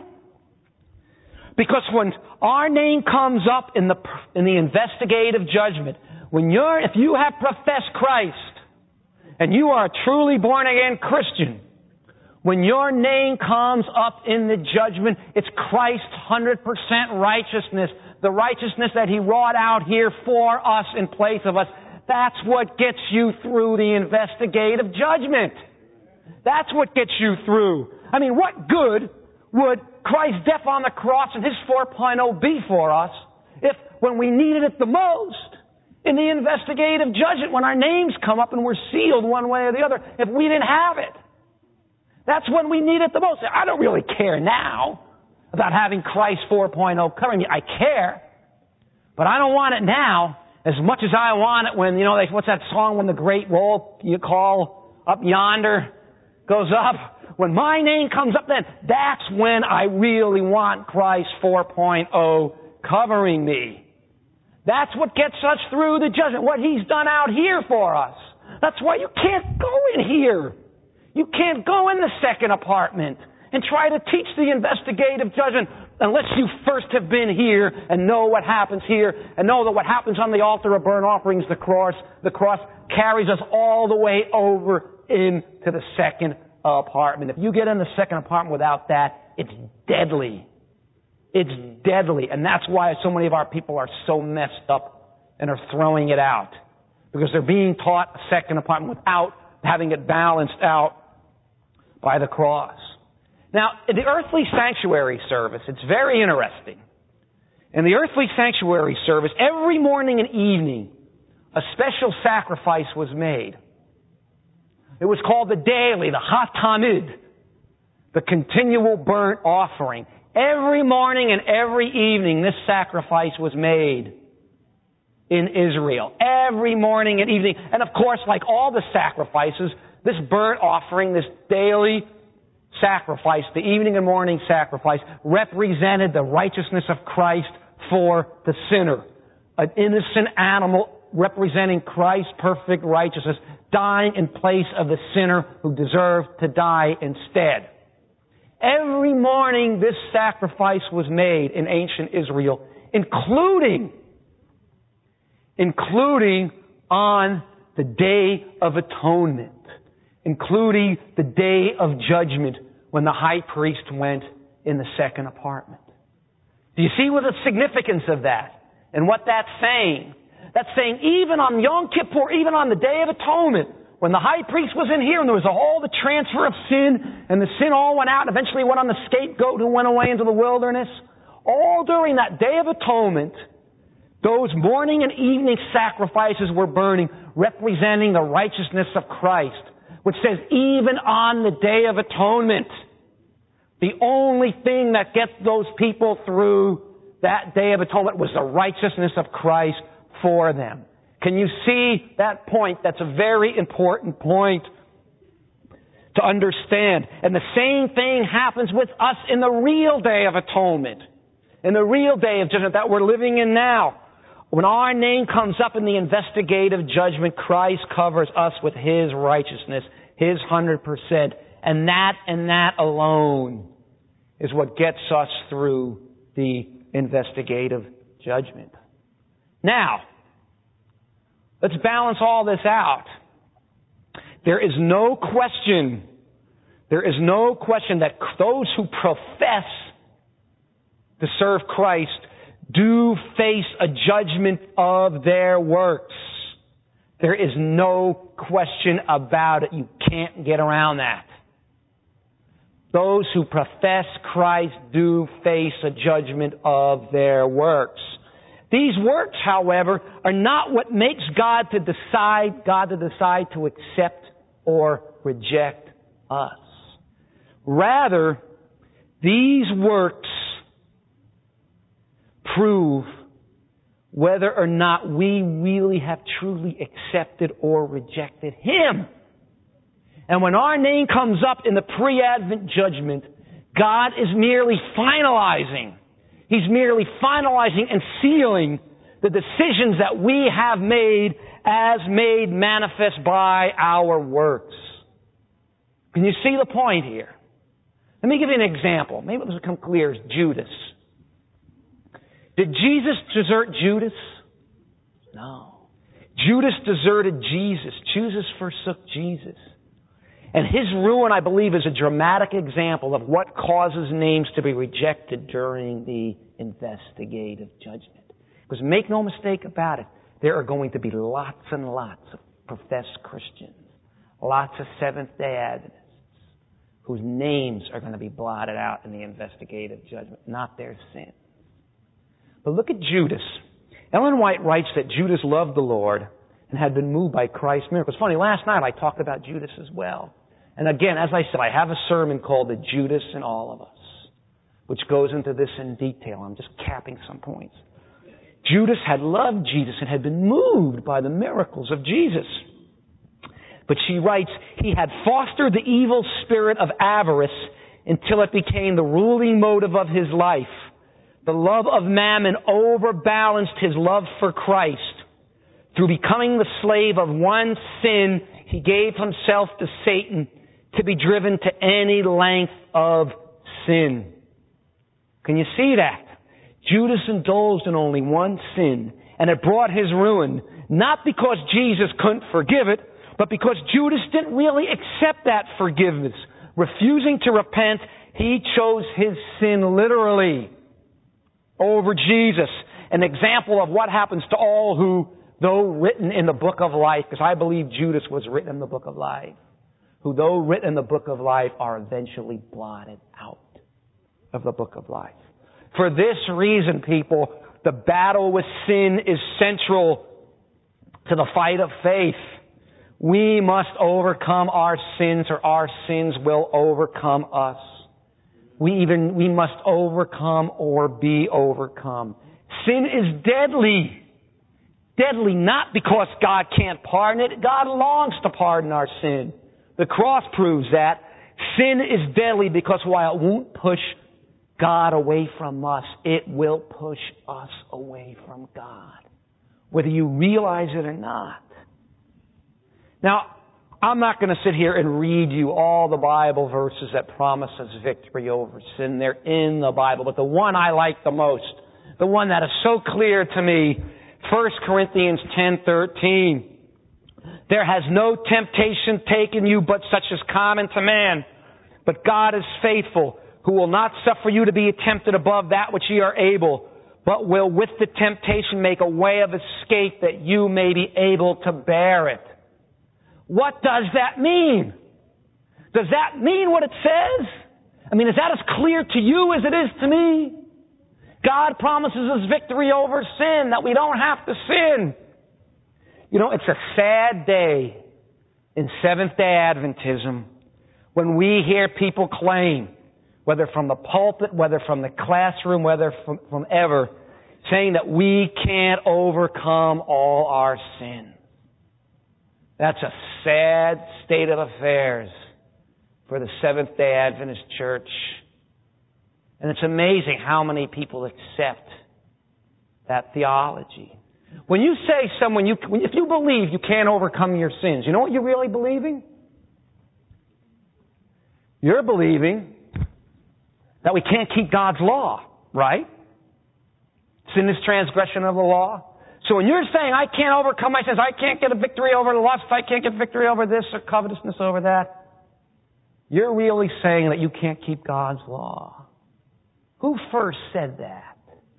Because when our name comes up in the in the investigative judgment, when you're if you have professed Christ and you are a truly born again Christian, when your name comes up in the judgment, it's Christ's one hundred percent righteousness, the righteousness that He wrought out here for us in place of us. That's what gets you through the investigative judgment. That's what gets you through. I mean, what good would Christ's death on the cross and His four point oh be for us if, when we needed it the most, in the investigative judgment, when our names come up and we're sealed one way or the other, if we didn't have it? That's when we need it the most. I don't really care now about having Christ four point oh covering me. I care, But I don't want it now as much as I want it when, you know, like, what's that song when the great roll you call up yonder goes up? When my name comes up then, that's when I really want Christ four point oh covering me. That's what gets us through the judgment, what He's done out here for us. That's why you can't go in here. You can't go in the second apartment and try to teach the investigative judgment unless you first have been here and know what happens here and know that what happens on the altar of burnt offerings, the cross, the cross carries us all the way over into the second apartment. If you get in the second apartment without that, it's deadly. It's deadly. And that's why so many of our people are so messed up and are throwing it out. Because they're being taught a second apartment without having it balanced out by the cross. Now, in the earthly sanctuary service, it's very interesting. In the earthly sanctuary service, every morning and evening, a special sacrifice was made. It was called the daily, the hatamid, the continual burnt offering. Every morning and every evening, this sacrifice was made in Israel. Every morning and evening. And of course, like all the sacrifices, this burnt offering, this daily sacrifice, the evening and morning sacrifice, represented the righteousness of Christ for the sinner. An innocent animal representing Christ's perfect righteousness, dying in place of the sinner who deserved to die instead. Every morning this sacrifice was made in ancient Israel, including, including on the Day of Atonement, including the Day of Judgment when the high priest went in the second apartment. Do you see what the significance of that and what that's saying? That's saying even on Yom Kippur, even on the Day of Atonement, when the high priest was in here and there was all the transfer of sin and the sin all went out and eventually went on the scapegoat who went away into the wilderness, all during that Day of Atonement, those morning and evening sacrifices were burning, representing the righteousness of Christ, which says even on the Day of Atonement, the only thing that gets those people through that Day of Atonement was the righteousness of Christ for them. Can you see that point? That's a very important point to understand. And the same thing happens with us in the real Day of Atonement, in the real Day of Judgment that we're living in now. When our name comes up in the investigative judgment, Christ covers us with His righteousness, His one hundred percent. And that and that alone is what gets us through the investigative judgment. Now, let's balance all this out. There is no question, there is no question that those who profess to serve Christ do face a judgment of their works. There is no question about it. You can't get around that. Those who profess Christ do face a judgment of their works. These works, however, are not what makes God to decide, God to decide to accept or reject us. Rather, these works prove whether or not we really have truly accepted or rejected Him. And when our name comes up in the pre-Advent judgment, God is merely finalizing. He's merely finalizing and sealing the decisions that we have made as made manifest by our works. Can you see the point here? Let me give you an example. Maybe this will become clear. Judas. Did Jesus desert Judas? No. Judas deserted Jesus. Judas forsook Jesus. And his ruin, I believe, is a dramatic example of what causes names to be rejected during the investigative judgment. Because make no mistake about it, there are going to be lots and lots of professed Christians, lots of Seventh-day Adventists, whose names are going to be blotted out in the investigative judgment, not their sins. But look at Judas. Ellen White writes that Judas loved the Lord and had been moved by Christ's miracles. Funny, last night I talked about Judas as well. And again, as I said, I have a sermon called The Judas in All of Us, which goes into this in detail. I'm just capping some points. Judas had loved Jesus and had been moved by the miracles of Jesus. But she writes, he had fostered the evil spirit of avarice until it became the ruling motive of his life. The love of mammon overbalanced his love for Christ. Through becoming the slave of one sin, he gave himself to Satan to be driven to any length of sin. Can you see that? Judas indulged in only one sin, and it brought his ruin, not because Jesus couldn't forgive it, but because Judas didn't really accept that forgiveness. Refusing to repent, he chose his sin literally over Jesus. An example of what happens to all who, though written in the book of life, because I believe Judas was written in the book of life, who, though written in the book of life, are eventually blotted out of the book of life. For this reason, people, the battle with sin is central to the fight of faith. We must overcome our sins, or our sins will overcome us. We even, we must overcome or be overcome. Sin is deadly. Deadly not because God can't pardon it. God longs to pardon our sin. The cross proves that. Sin is deadly because while it won't push God away from us, it will push us away from God, whether you realize it or not. Now, I'm not going to sit here and read you all the Bible verses that promise us victory over sin. They're in the Bible. But the one I like the most, the one that is so clear to me, First Corinthians ten thirteen. There has no temptation taken you but such as common to man. But God is faithful, who will not suffer you to be tempted above that which ye are able, but will with the temptation make a way of escape that you may be able to bear it. What does that mean? Does that mean what it says? I mean, is that as clear to you as it is to me? God promises us victory over sin, that we don't have to sin. You know, it's a sad day in Seventh-day Adventism when we hear people claim, whether from the pulpit, whether from the classroom, whether from, from ever, saying that we can't overcome all our sins. That's a sad state of affairs for the Seventh-day Adventist Church. And it's amazing how many people accept that theology. When you say someone, you, if you believe you can't overcome your sins, you know what you're really believing? You're believing that we can't keep God's law, right? Sin is transgression of the law. So when you're saying, I can't overcome my sins, I can't get a victory over lust, I can't get victory over this or covetousness over that, you're really saying that you can't keep God's law. Who first said that?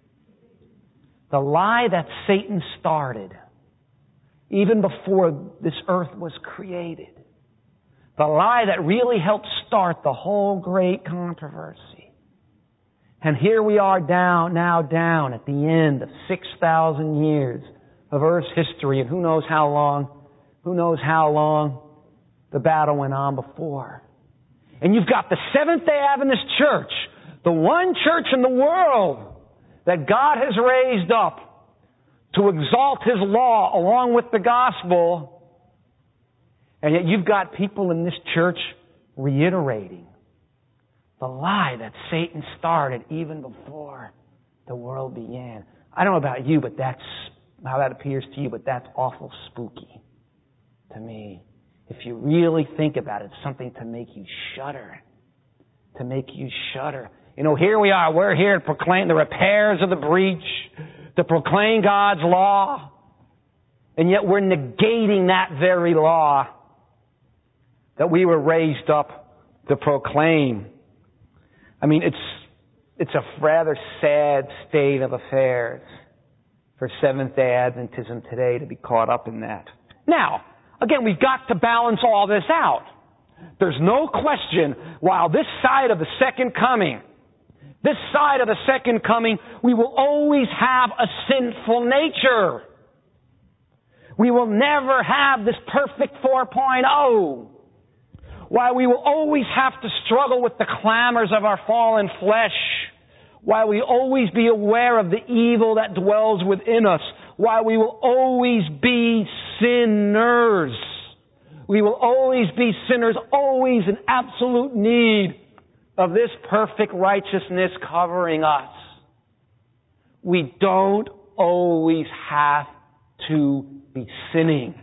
The lie that Satan started, even before this earth was created. The lie that really helped start the whole great controversy. And here we are down, now down at the end of six thousand years of Earth's history, and who knows how long, who knows how long the battle went on before. And you've got the Seventh-day Adventist Church, the one church in the world that God has raised up to exalt His law along with the gospel. And yet you've got people in this church reiterating the lie that Satan started even before the world began. I don't know about you, but that's how that appears to you, but that's awful spooky to me. If you really think about it, it's something to make you shudder. To make you shudder. You know, here we are. We're here to proclaim the repairs of the breach, to proclaim God's law, and yet we're negating that very law that we were raised up to proclaim. I mean, it's it's a rather sad state of affairs for Seventh-day Adventism today to be caught up in that. Now, again, we've got to balance all this out. There's no question, while this side of the second coming, this side of the second coming, we will always have a sinful nature. We will never have this perfect four point oh. While we will always have to struggle with the clamors of our fallen flesh, Why we always be aware of the evil that dwells within us. Why we will always be sinners. We will always be sinners, always in absolute need of this perfect righteousness covering us. We don't always have to be sinning.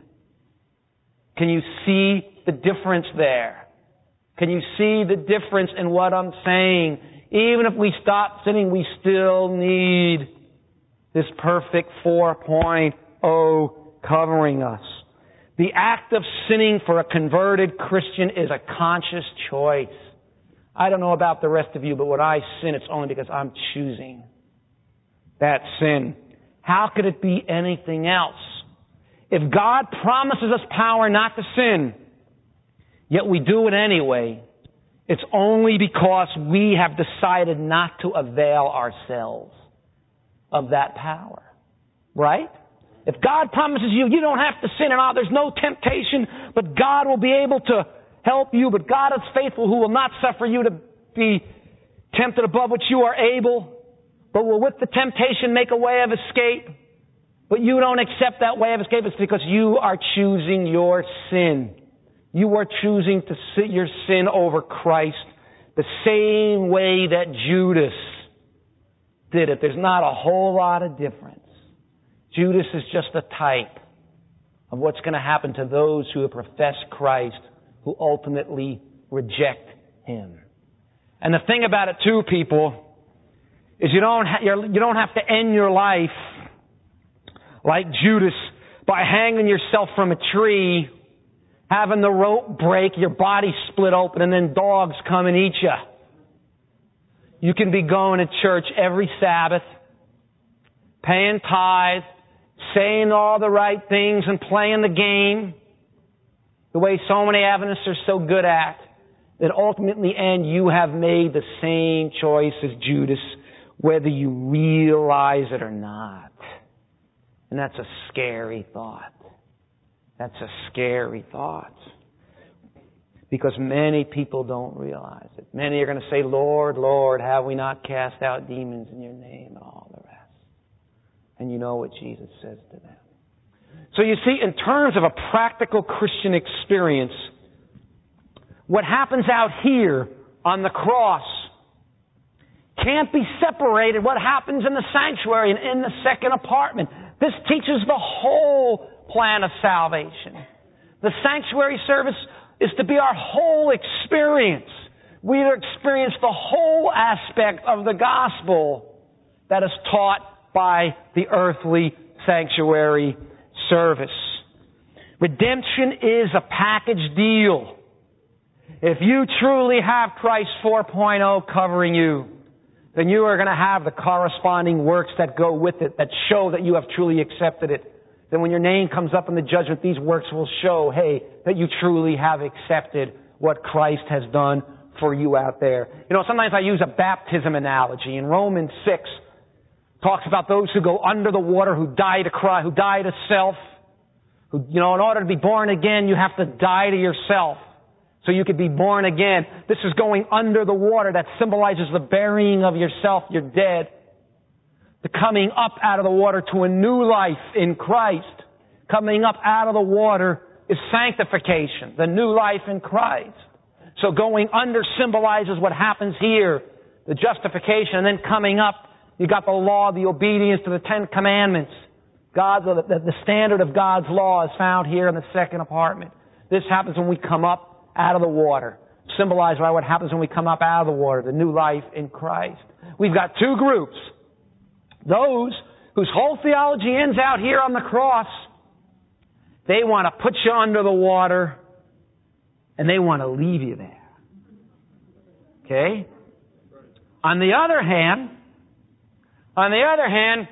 Can you see the difference there? Can you see the difference in what I'm saying? Even if we stop sinning, we still need this perfect four point oh covering us. The act of sinning for a converted Christian is a conscious choice. I don't know about the rest of you, but when I sin, it's only because I'm choosing that sin. How could it be anything else? If God promises us power not to sin, yet we do it anyway, it's only because we have decided not to avail ourselves of that power. Right? If God promises you, you don't have to sin at all. There's no temptation, but God will be able to help you. But God is faithful, who will not suffer you to be tempted above which you are able, but will with the temptation make a way of escape. But you don't accept that way of escape. It's because you are choosing your sin. You are choosing to sit your sin over Christ the same way that Judas did it. There's not a whole lot of difference. Judas is just a type of what's going to happen to those who have professed Christ, who ultimately reject Him. And the thing about it too, people, is you don't ha- you're, you don't have to end your life like Judas by hanging yourself from a tree, having the rope break, your body split open, and then dogs come and eat you. You can be going to church every Sabbath, paying tithe, saying all the right things and playing the game the way so many Adventists are so good at, that ultimately end you have made the same choice as Judas, whether you realize it or not. And that's a scary thought. That's a scary thought. Because many people don't realize it. Many are going to say, Lord, Lord, have we not cast out demons in your name and all the rest? And you know what Jesus says to them. So you see, in terms of a practical Christian experience, what happens out here on the cross can't be separated what happens in the sanctuary and in the second apartment. This teaches the whole plan of salvation. The sanctuary service is to be our whole experience. We experience the whole aspect of the gospel that is taught by the earthly sanctuary service. Redemption is a package deal. If you truly have Christ four point oh covering you, then you are going to have the corresponding works that go with it, that show that you have truly accepted it. Then when your name comes up in the judgment, these works will show, hey, that you truly have accepted what Christ has done for you out there. You know, sometimes I use a baptism analogy. In Romans six, talks about those who go under the water, who die to Christ, who die to self. Who, you know, in order to be born again, you have to die to yourself so you could be born again. This is going under the water. That symbolizes the burying of yourself. You're dead. The coming up out of the water to a new life in Christ. Coming up out of the water is sanctification, the new life in Christ. So going under symbolizes what happens here, the justification, and then coming up, you got the law, the obedience to the Ten Commandments. God, the, the standard of God's law is found here in the second apartment. This happens when we come up out of the water. Symbolized by what happens when we come up out of the water, the new life in Christ. We've got two groups. Those whose whole theology ends out here on the cross. They want to put you under the water and they want to leave you there. Okay? On the other hand, on the other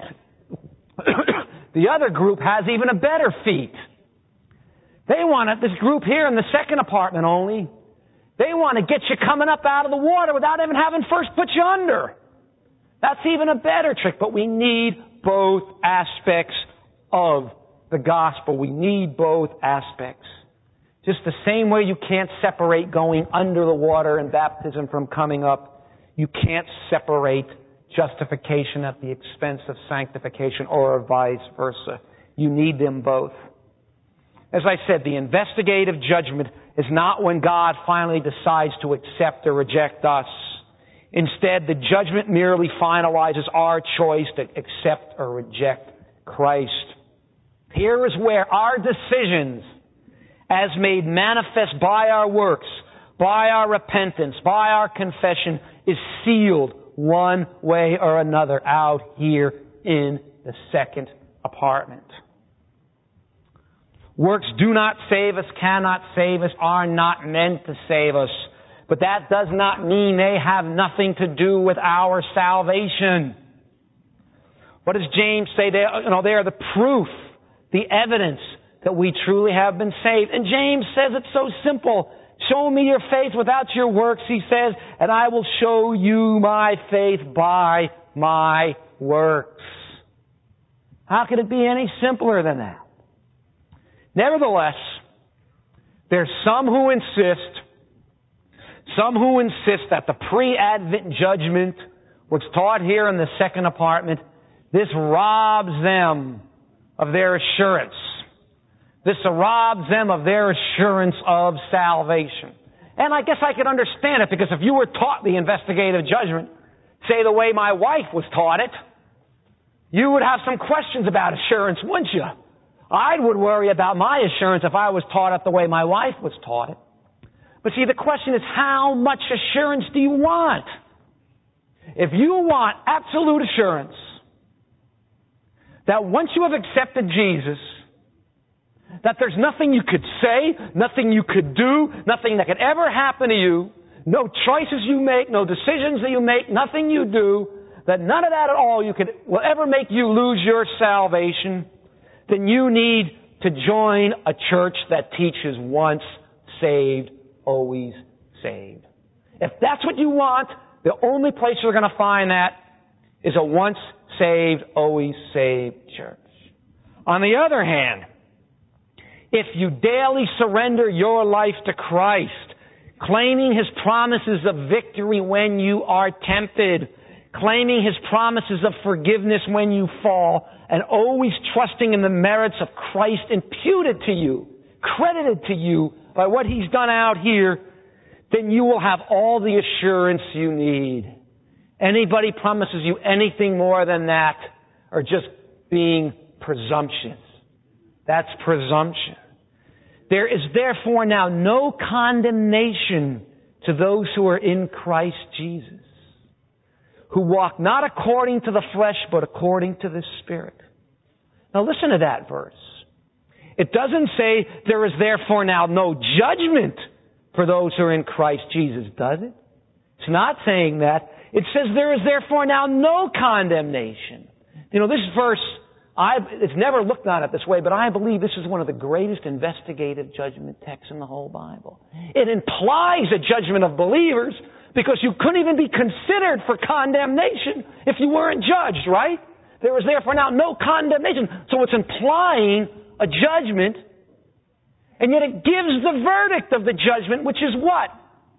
hand, the other group has even a better feat. They want it, this group here in the second apartment only, they want to get you coming up out of the water without even having first put you under. That's even a better trick, but we need both aspects of the gospel. We need both aspects. Just the same way you can't separate going under the water in baptism from coming up, you can't separate justification at the expense of sanctification, or vice versa. You need them both. As I said, the investigative judgment is not when God finally decides to accept or reject us. Instead, the judgment merely finalizes our choice to accept or reject Christ. Here is where our decisions, as made manifest by our works, by our repentance, by our confession, is sealed one way or another out here in the second apartment. Works do not save us, cannot save us, are not meant to save us. But that does not mean they have nothing to do with our salvation. What does James say? They, you know, they are the proof, the evidence that we truly have been saved. And James says it's so simple. Show me your faith without your works, he says, and I will show you my faith by my works. How could it be any simpler than that? Nevertheless, there's some who insist, some who insist that the pre-Advent judgment, what's taught here in the second apartment, this robs them of their assurance. This robs them of their assurance of salvation. And I guess I could understand it, because if you were taught the investigative judgment, say the way my wife was taught it, you would have some questions about assurance, wouldn't you? I would worry about my assurance if I was taught it the way my wife was taught it. But see, the question is, how much assurance do you want? If you want absolute assurance that once you have accepted Jesus, that there's nothing you could say, nothing you could do, nothing that could ever happen to you, no choices you make, no decisions that you make, nothing you do, that none of that at all you could will ever make you lose your salvation, then you need to join a church that teaches once saved, always saved. If that's what you want, the only place you're going to find that is a once saved, always saved church. On the other hand, if you daily surrender your life to Christ, claiming His promises of victory when you are tempted, claiming His promises of forgiveness when you fall, and always trusting in the merits of Christ imputed to you, credited to you by what He's done out here, then you will have all the assurance you need. Anybody promises you anything more than that are just being presumptuous. That's presumption. There is therefore now no condemnation to those who are in Christ Jesus, who walk not according to the flesh, but according to the Spirit. Now listen to that verse. It doesn't say there is therefore now no judgment for those who are in Christ Jesus, does it? It's not saying that. It says there is therefore now no condemnation. You know, this verse, I, it's never looked on it this way, but I believe this is one of the greatest investigative judgment texts in the whole Bible. It implies a judgment of believers because you couldn't even be considered for condemnation if you weren't judged, right? There is therefore now no condemnation. So it's implying a judgment, and yet it gives the verdict of the judgment, which is what?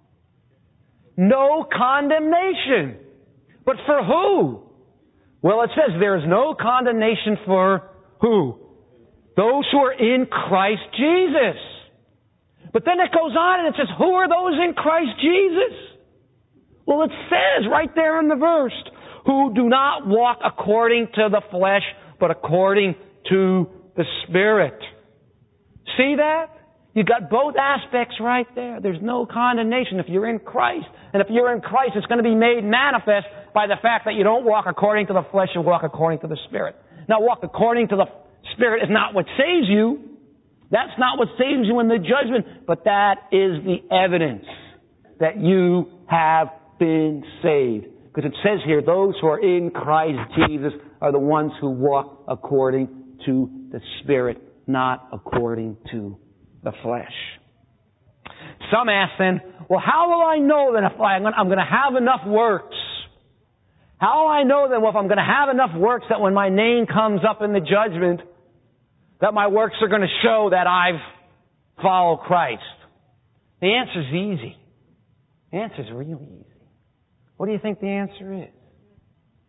No condemnation. But for who? Well, it says there is no condemnation for who? Those who are in Christ Jesus. But then it goes on and it says, who are those in Christ Jesus? Well, it says right there in the verse, who do not walk according to the flesh, but according to the Spirit. See that? You got both aspects right there. There's no condemnation if you're in Christ. And if you're in Christ, it's going to be made manifest by the fact that you don't walk according to the flesh, you walk according to the Spirit. Now, walk according to the Spirit is not what saves you. That's not what saves you in the judgment. But that is the evidence that you have been saved. Because it says here, those who are in Christ Jesus are the ones who walk according to the Spirit, not according to the flesh. Some ask then, well, how will I know then if I'm going to have enough works? How will I know then, well, if I'm going to have enough works that when my name comes up in the judgment, that my works are going to show that I've followed Christ? The answer is easy. The answer is really easy. What do you think the answer is?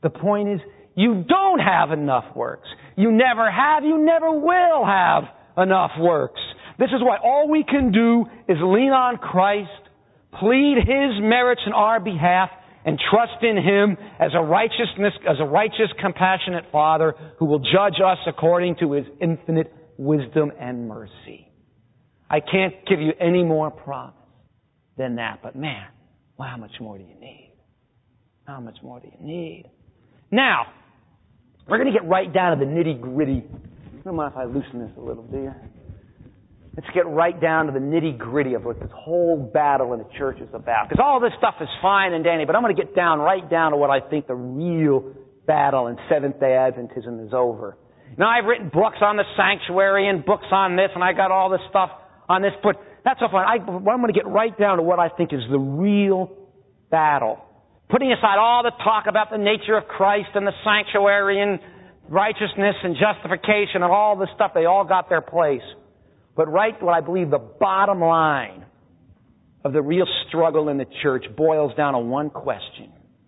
The point is, you don't have enough works. You never have, you never will have enough works. This is why all we can do is lean on Christ, plead His merits in our behalf, and trust in Him as a righteousness, as a righteous, compassionate Father who will judge us according to His infinite wisdom and mercy. I can't give you any more promise than that, but man, well, how much more do you need? How much more do you need? Now, we're going to get right down to the nitty-gritty. I don't mind if I loosen this a little, do you? Let's get right down to the nitty-gritty of what this whole battle in the church is about. Because all this stuff is fine and dandy, but I'm going to get down right down to what I think the real battle in Seventh-day Adventism is over. Now, I've written books on the sanctuary and books on this, and I got all this stuff on this, but that's all fine. I, I'm going to get right down to what I think is the real battle. Putting aside all the talk about the nature of Christ and the sanctuary and righteousness and justification and all this stuff, they all got their place. But right what I believe the bottom line of the real struggle in the church boils down to one question.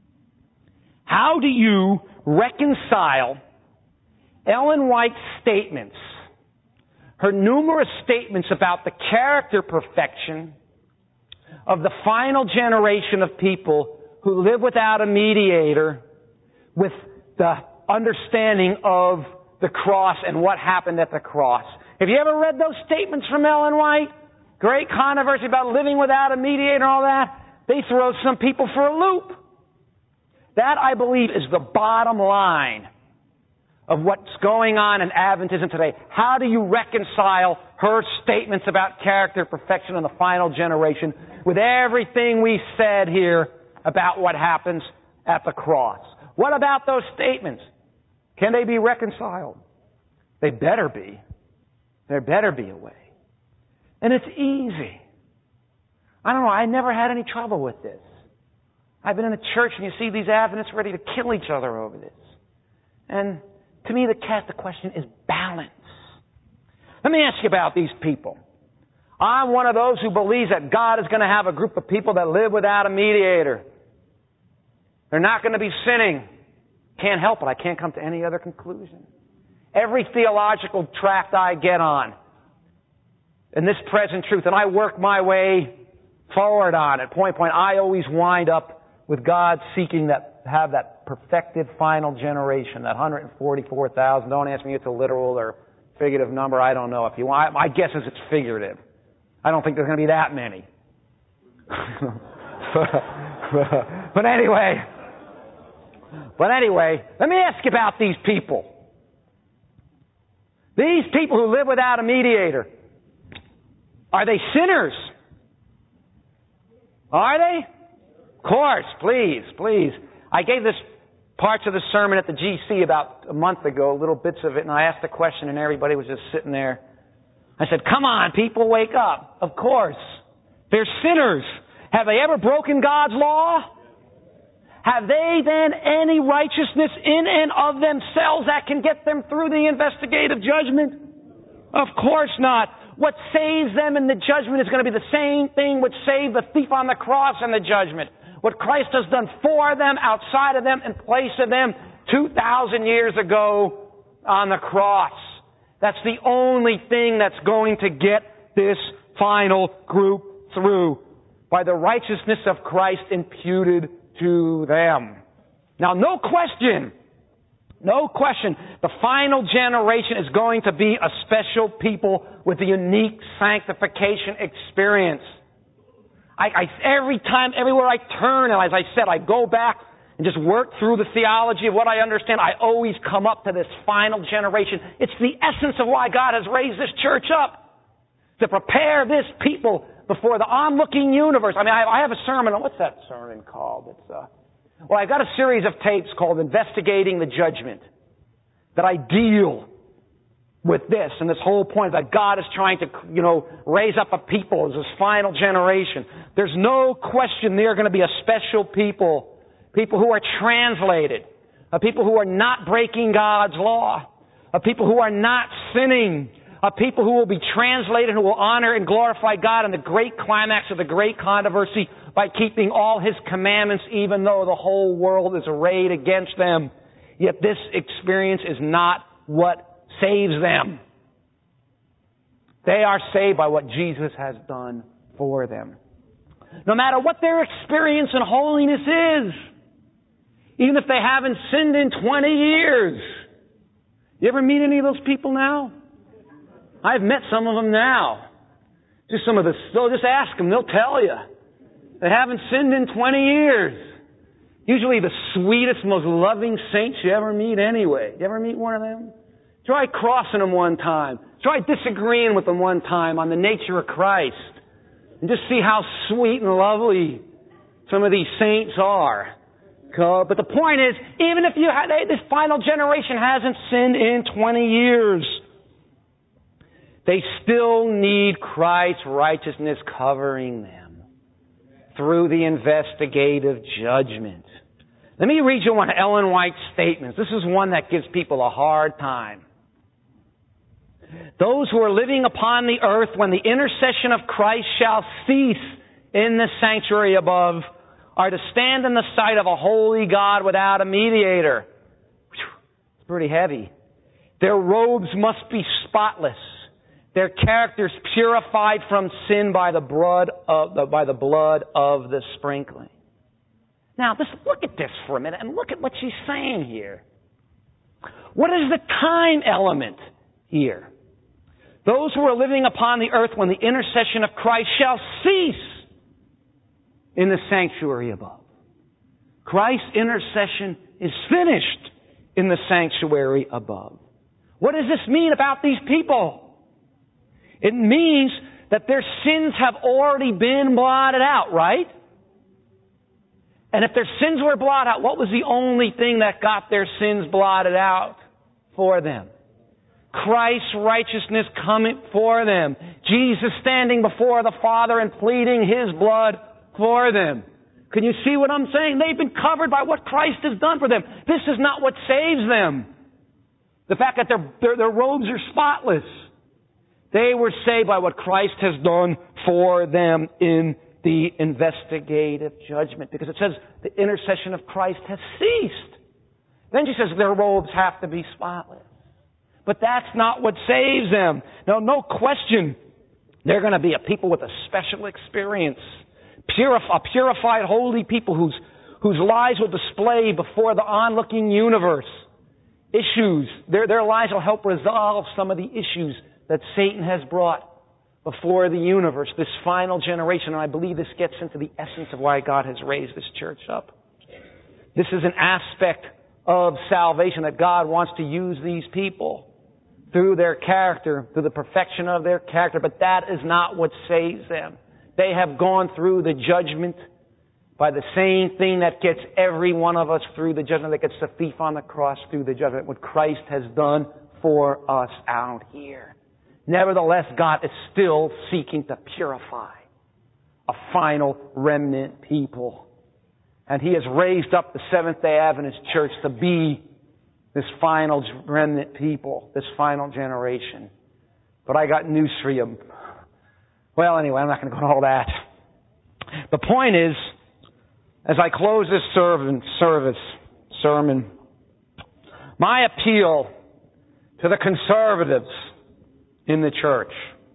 How do you reconcile Ellen White's statements, her numerous statements about the character perfection of the final generation of people who live without a mediator, with the understanding of the cross and what happened at the cross? Have you ever read those statements from Ellen White? Great controversy about living without a mediator and all that. They throw some people for a loop. That, I believe, is the bottom line of what's going on in Adventism today. How do you reconcile her statements about character, perfection, and the final generation with everything we said here about what happens at the cross? What about those statements? Can they be reconciled? They better be. There better be a way. And it's easy. I don't know, I never had any trouble with this. I've been in a church and you see these Adventists ready to kill each other over this. And to me, the, the question is balance. Let me ask you about these people. I'm one of those who believes that God is going to have a group of people that live without a mediator. They're not going to be sinning. Can't help it. I can't come to any other conclusion. Every theological tract I get on in this present truth, and I work my way forward on it, point, point, I always wind up with God seeking that, have that perfected final generation, that one hundred forty-four thousand. Don't ask me if it's a literal or figurative number. I don't know. If you want, my guess is it's figurative. I don't think there's going to be that many. But anyway, but anyway, let me ask you about these people. These people who live without a mediator, are they sinners? Are they? Of course, please, please. I gave this parts of the sermon at the G C about a month ago, little bits of it, and I asked a question and everybody was just sitting there. I said, come on, people, wake up. Of course. They're sinners. Have they ever broken God's law? Have they then any righteousness in and of themselves that can get them through the investigative judgment? Of course not. What saves them in the judgment is going to be the same thing which saved the thief on the cross in the judgment. What Christ has done for them, outside of them, in place of them, two thousand years ago on the cross. That's the only thing that's going to get this final group through, by the righteousness of Christ imputed to them. Now, no question, no question, the final generation is going to be a special people with a unique sanctification experience. I, I, every time, everywhere I turn, and as I said, I go back and just work through the theology of what I understand, I always come up to this final generation. It's the essence of why God has raised this church up, to prepare this people before the onlooking universe. I mean, I, I have a sermon on, what's that sermon called? It's, uh, well, I've got a series of tapes called Investigating the Judgment, that I deal with this and this whole point that God is trying to, you know, raise up a people as this final generation. There's no question they're going to be a special people, people who are translated, a people who are not breaking God's law, a people who are not sinning, a people who will be translated, who will honor and glorify God in the great climax of the great controversy by keeping all His commandments, even though the whole world is arrayed against them. Yet this experience is not what saves them. They are saved by what Jesus has done for them. No matter what their experience in holiness is, even if they haven't sinned in twenty years. You ever meet any of those people now? I've met some of them now. Just some of the, so just ask them, they'll tell you. They haven't sinned in twenty years. Usually the sweetest, most loving saints you ever meet anyway. You ever meet one of them? Try crossing them one time. Try disagreeing with them one time on the nature of Christ. And just see how sweet and lovely some of these saints are. But the point is, even if you had, this final generation hasn't sinned in twenty years, they still need Christ's righteousness covering them through the investigative judgment. Let me read you one of Ellen White's statements. This is one that gives people a hard time. Those who are living upon the earth when the intercession of Christ shall cease in the sanctuary above are to stand in the sight of a holy God without a mediator. It's pretty heavy. Their robes must be spotless. Their characters purified from sin by the blood of the, by the blood of the sprinkling. Now, just look at this for a minute and look at what she's saying here. What is the time element here? Those who are living upon the earth when the intercession of Christ shall cease in the sanctuary above. Christ's intercession is finished in the sanctuary above. What does this mean about these people? It means that their sins have already been blotted out, right? And if their sins were blotted out, what was the only thing that got their sins blotted out for them? Christ's righteousness coming for them. Jesus standing before the Father and pleading His blood for them. Can you see what I'm saying? They've been covered by what Christ has done for them. This is not what saves them. The fact that their, their, their robes are spotless. They were saved by what Christ has done for them in the investigative judgment. Because it says the intercession of Christ has ceased. Then she says their robes have to be spotless. But that's not what saves them. No, no question. They're going to be a people with a special experience. Purif- a purified, holy people whose, whose lives will display before the onlooking universe issues. Their, their lives will help resolve some of the issues that Satan has brought before the universe, this final generation. And I believe this gets into the essence of why God has raised this church up. This is an aspect of salvation that God wants to use these people through their character, through the perfection of their character. But that is not what saves them. They have gone through the judgment by the same thing that gets every one of us through the judgment, that gets the thief on the cross through the judgment, what Christ has done for us out here. Nevertheless, God is still seeking to purify a final remnant people. And He has raised up the Seventh-day Adventist Church to be this final remnant people, this final generation. But I got news for you. Well, anyway, I'm not going to go into all that. The point is, as I close this sermon, service, sermon, my appeal to the conservatives in the church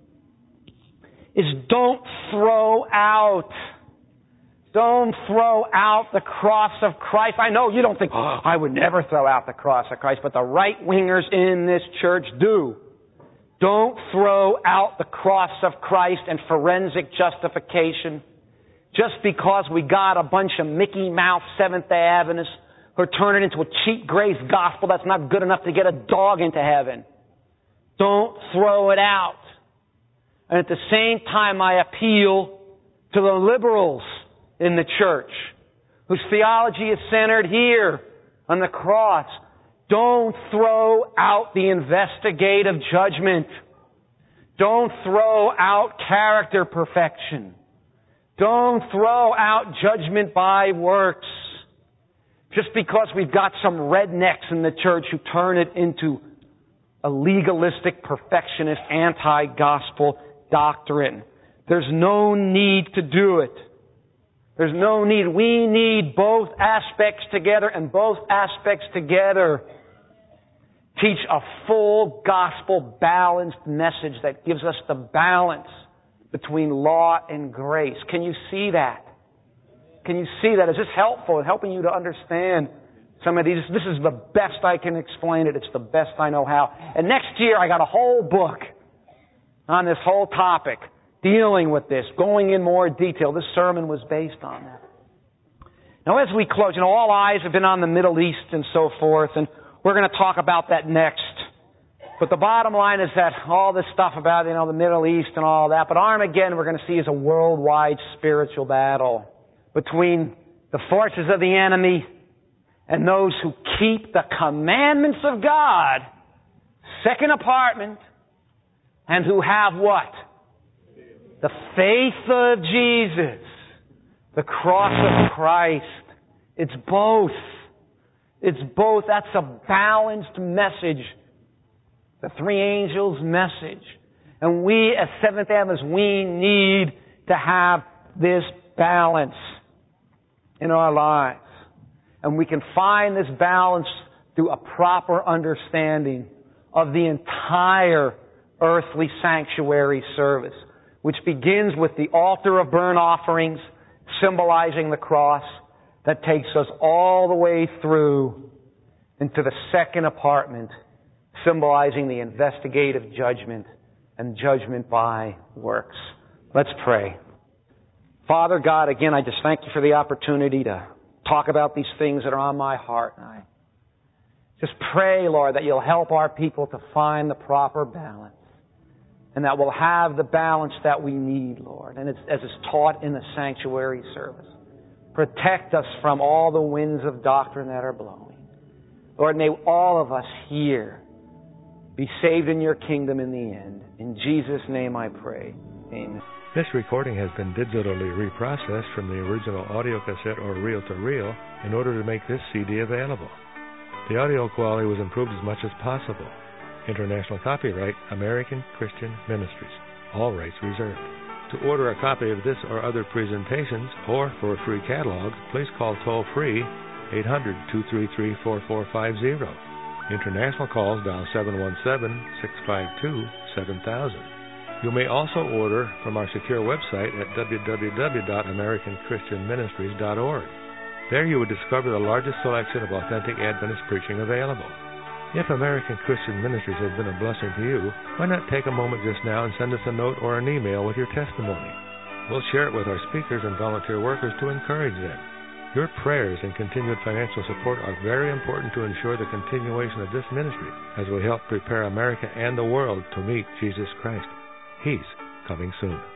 is don't throw out, don't throw out the cross of Christ. I know you don't think, oh, I would never throw out the cross of Christ, but the right-wingers in this church do. Don't throw out the cross of Christ and forensic justification just because we got a bunch of Mickey Mouse Seventh-day Adventists who turn it into a cheap grace gospel that's not good enough to get a dog into heaven. Don't throw it out. And at the same time, I appeal to the liberals in the church whose theology is centered here on the cross. Don't throw out the investigative judgment. Don't throw out character perfection. Don't throw out judgment by works. Just because we've got some rednecks in the church who turn it into a legalistic, perfectionist, anti-gospel doctrine. There's no need to do it. There's no need. We need both aspects together, and both aspects together teach a full gospel balanced message that gives us the balance between law and grace. Can you see that? Can you see that? Is this helpful in helping you to understand some of these? This is the best I can explain it. It's the best I know how. And next year I got a whole book on this whole topic, dealing with this, going in more detail. This sermon was based on that. Now as we close, you know, all eyes have been on the Middle East and so forth, and we're going to talk about that next. But the bottom line is that all this stuff about, you know, the Middle East and all that, but Armageddon we're going to see is a worldwide spiritual battle between the forces of the enemy and those who keep the commandments of God, second apartment, and who have what? The faith of Jesus, the cross of Christ. It's both. It's both. That's a balanced message. The three angels' message. And we as Seventh Adventists, we need to have this balance in our lives. And we can find this balance through a proper understanding of the entire earthly sanctuary service, which begins with the altar of burnt offerings, symbolizing the cross, that takes us all the way through into the second apartment, symbolizing the investigative judgment and judgment by works. Let's pray. Father God, again, I just thank you for the opportunity to talk about these things that are on my heart. And I just pray, Lord, that you'll help our people to find the proper balance, and that we'll have the balance that we need, Lord, and it's, as is taught in the sanctuary service. Protect us from all the winds of doctrine that are blowing. Lord, may all of us here be saved in your kingdom in the end. In Jesus' name I pray. Amen. This recording has been digitally reprocessed from the original audio cassette or reel-to-reel in order to make this C D available. The audio quality was improved as much as possible. International copyright, American Christian Ministries. All rights reserved. To order a copy of this or other presentations, or for a free catalog, please call toll-free eight hundred, two three three, four four five zero. International calls dial seven one seven, six five two, seven thousand. You may also order from our secure website at w w w dot american christian ministries dot org. There you will discover the largest selection of authentic Adventist preaching available. If American Christian Ministries has been a blessing to you, why not take a moment just now and send us a note or an email with your testimony? We'll share it with our speakers and volunteer workers to encourage them. Your prayers and continued financial support are very important to ensure the continuation of this ministry as we help prepare America and the world to meet Jesus Christ. He's coming soon.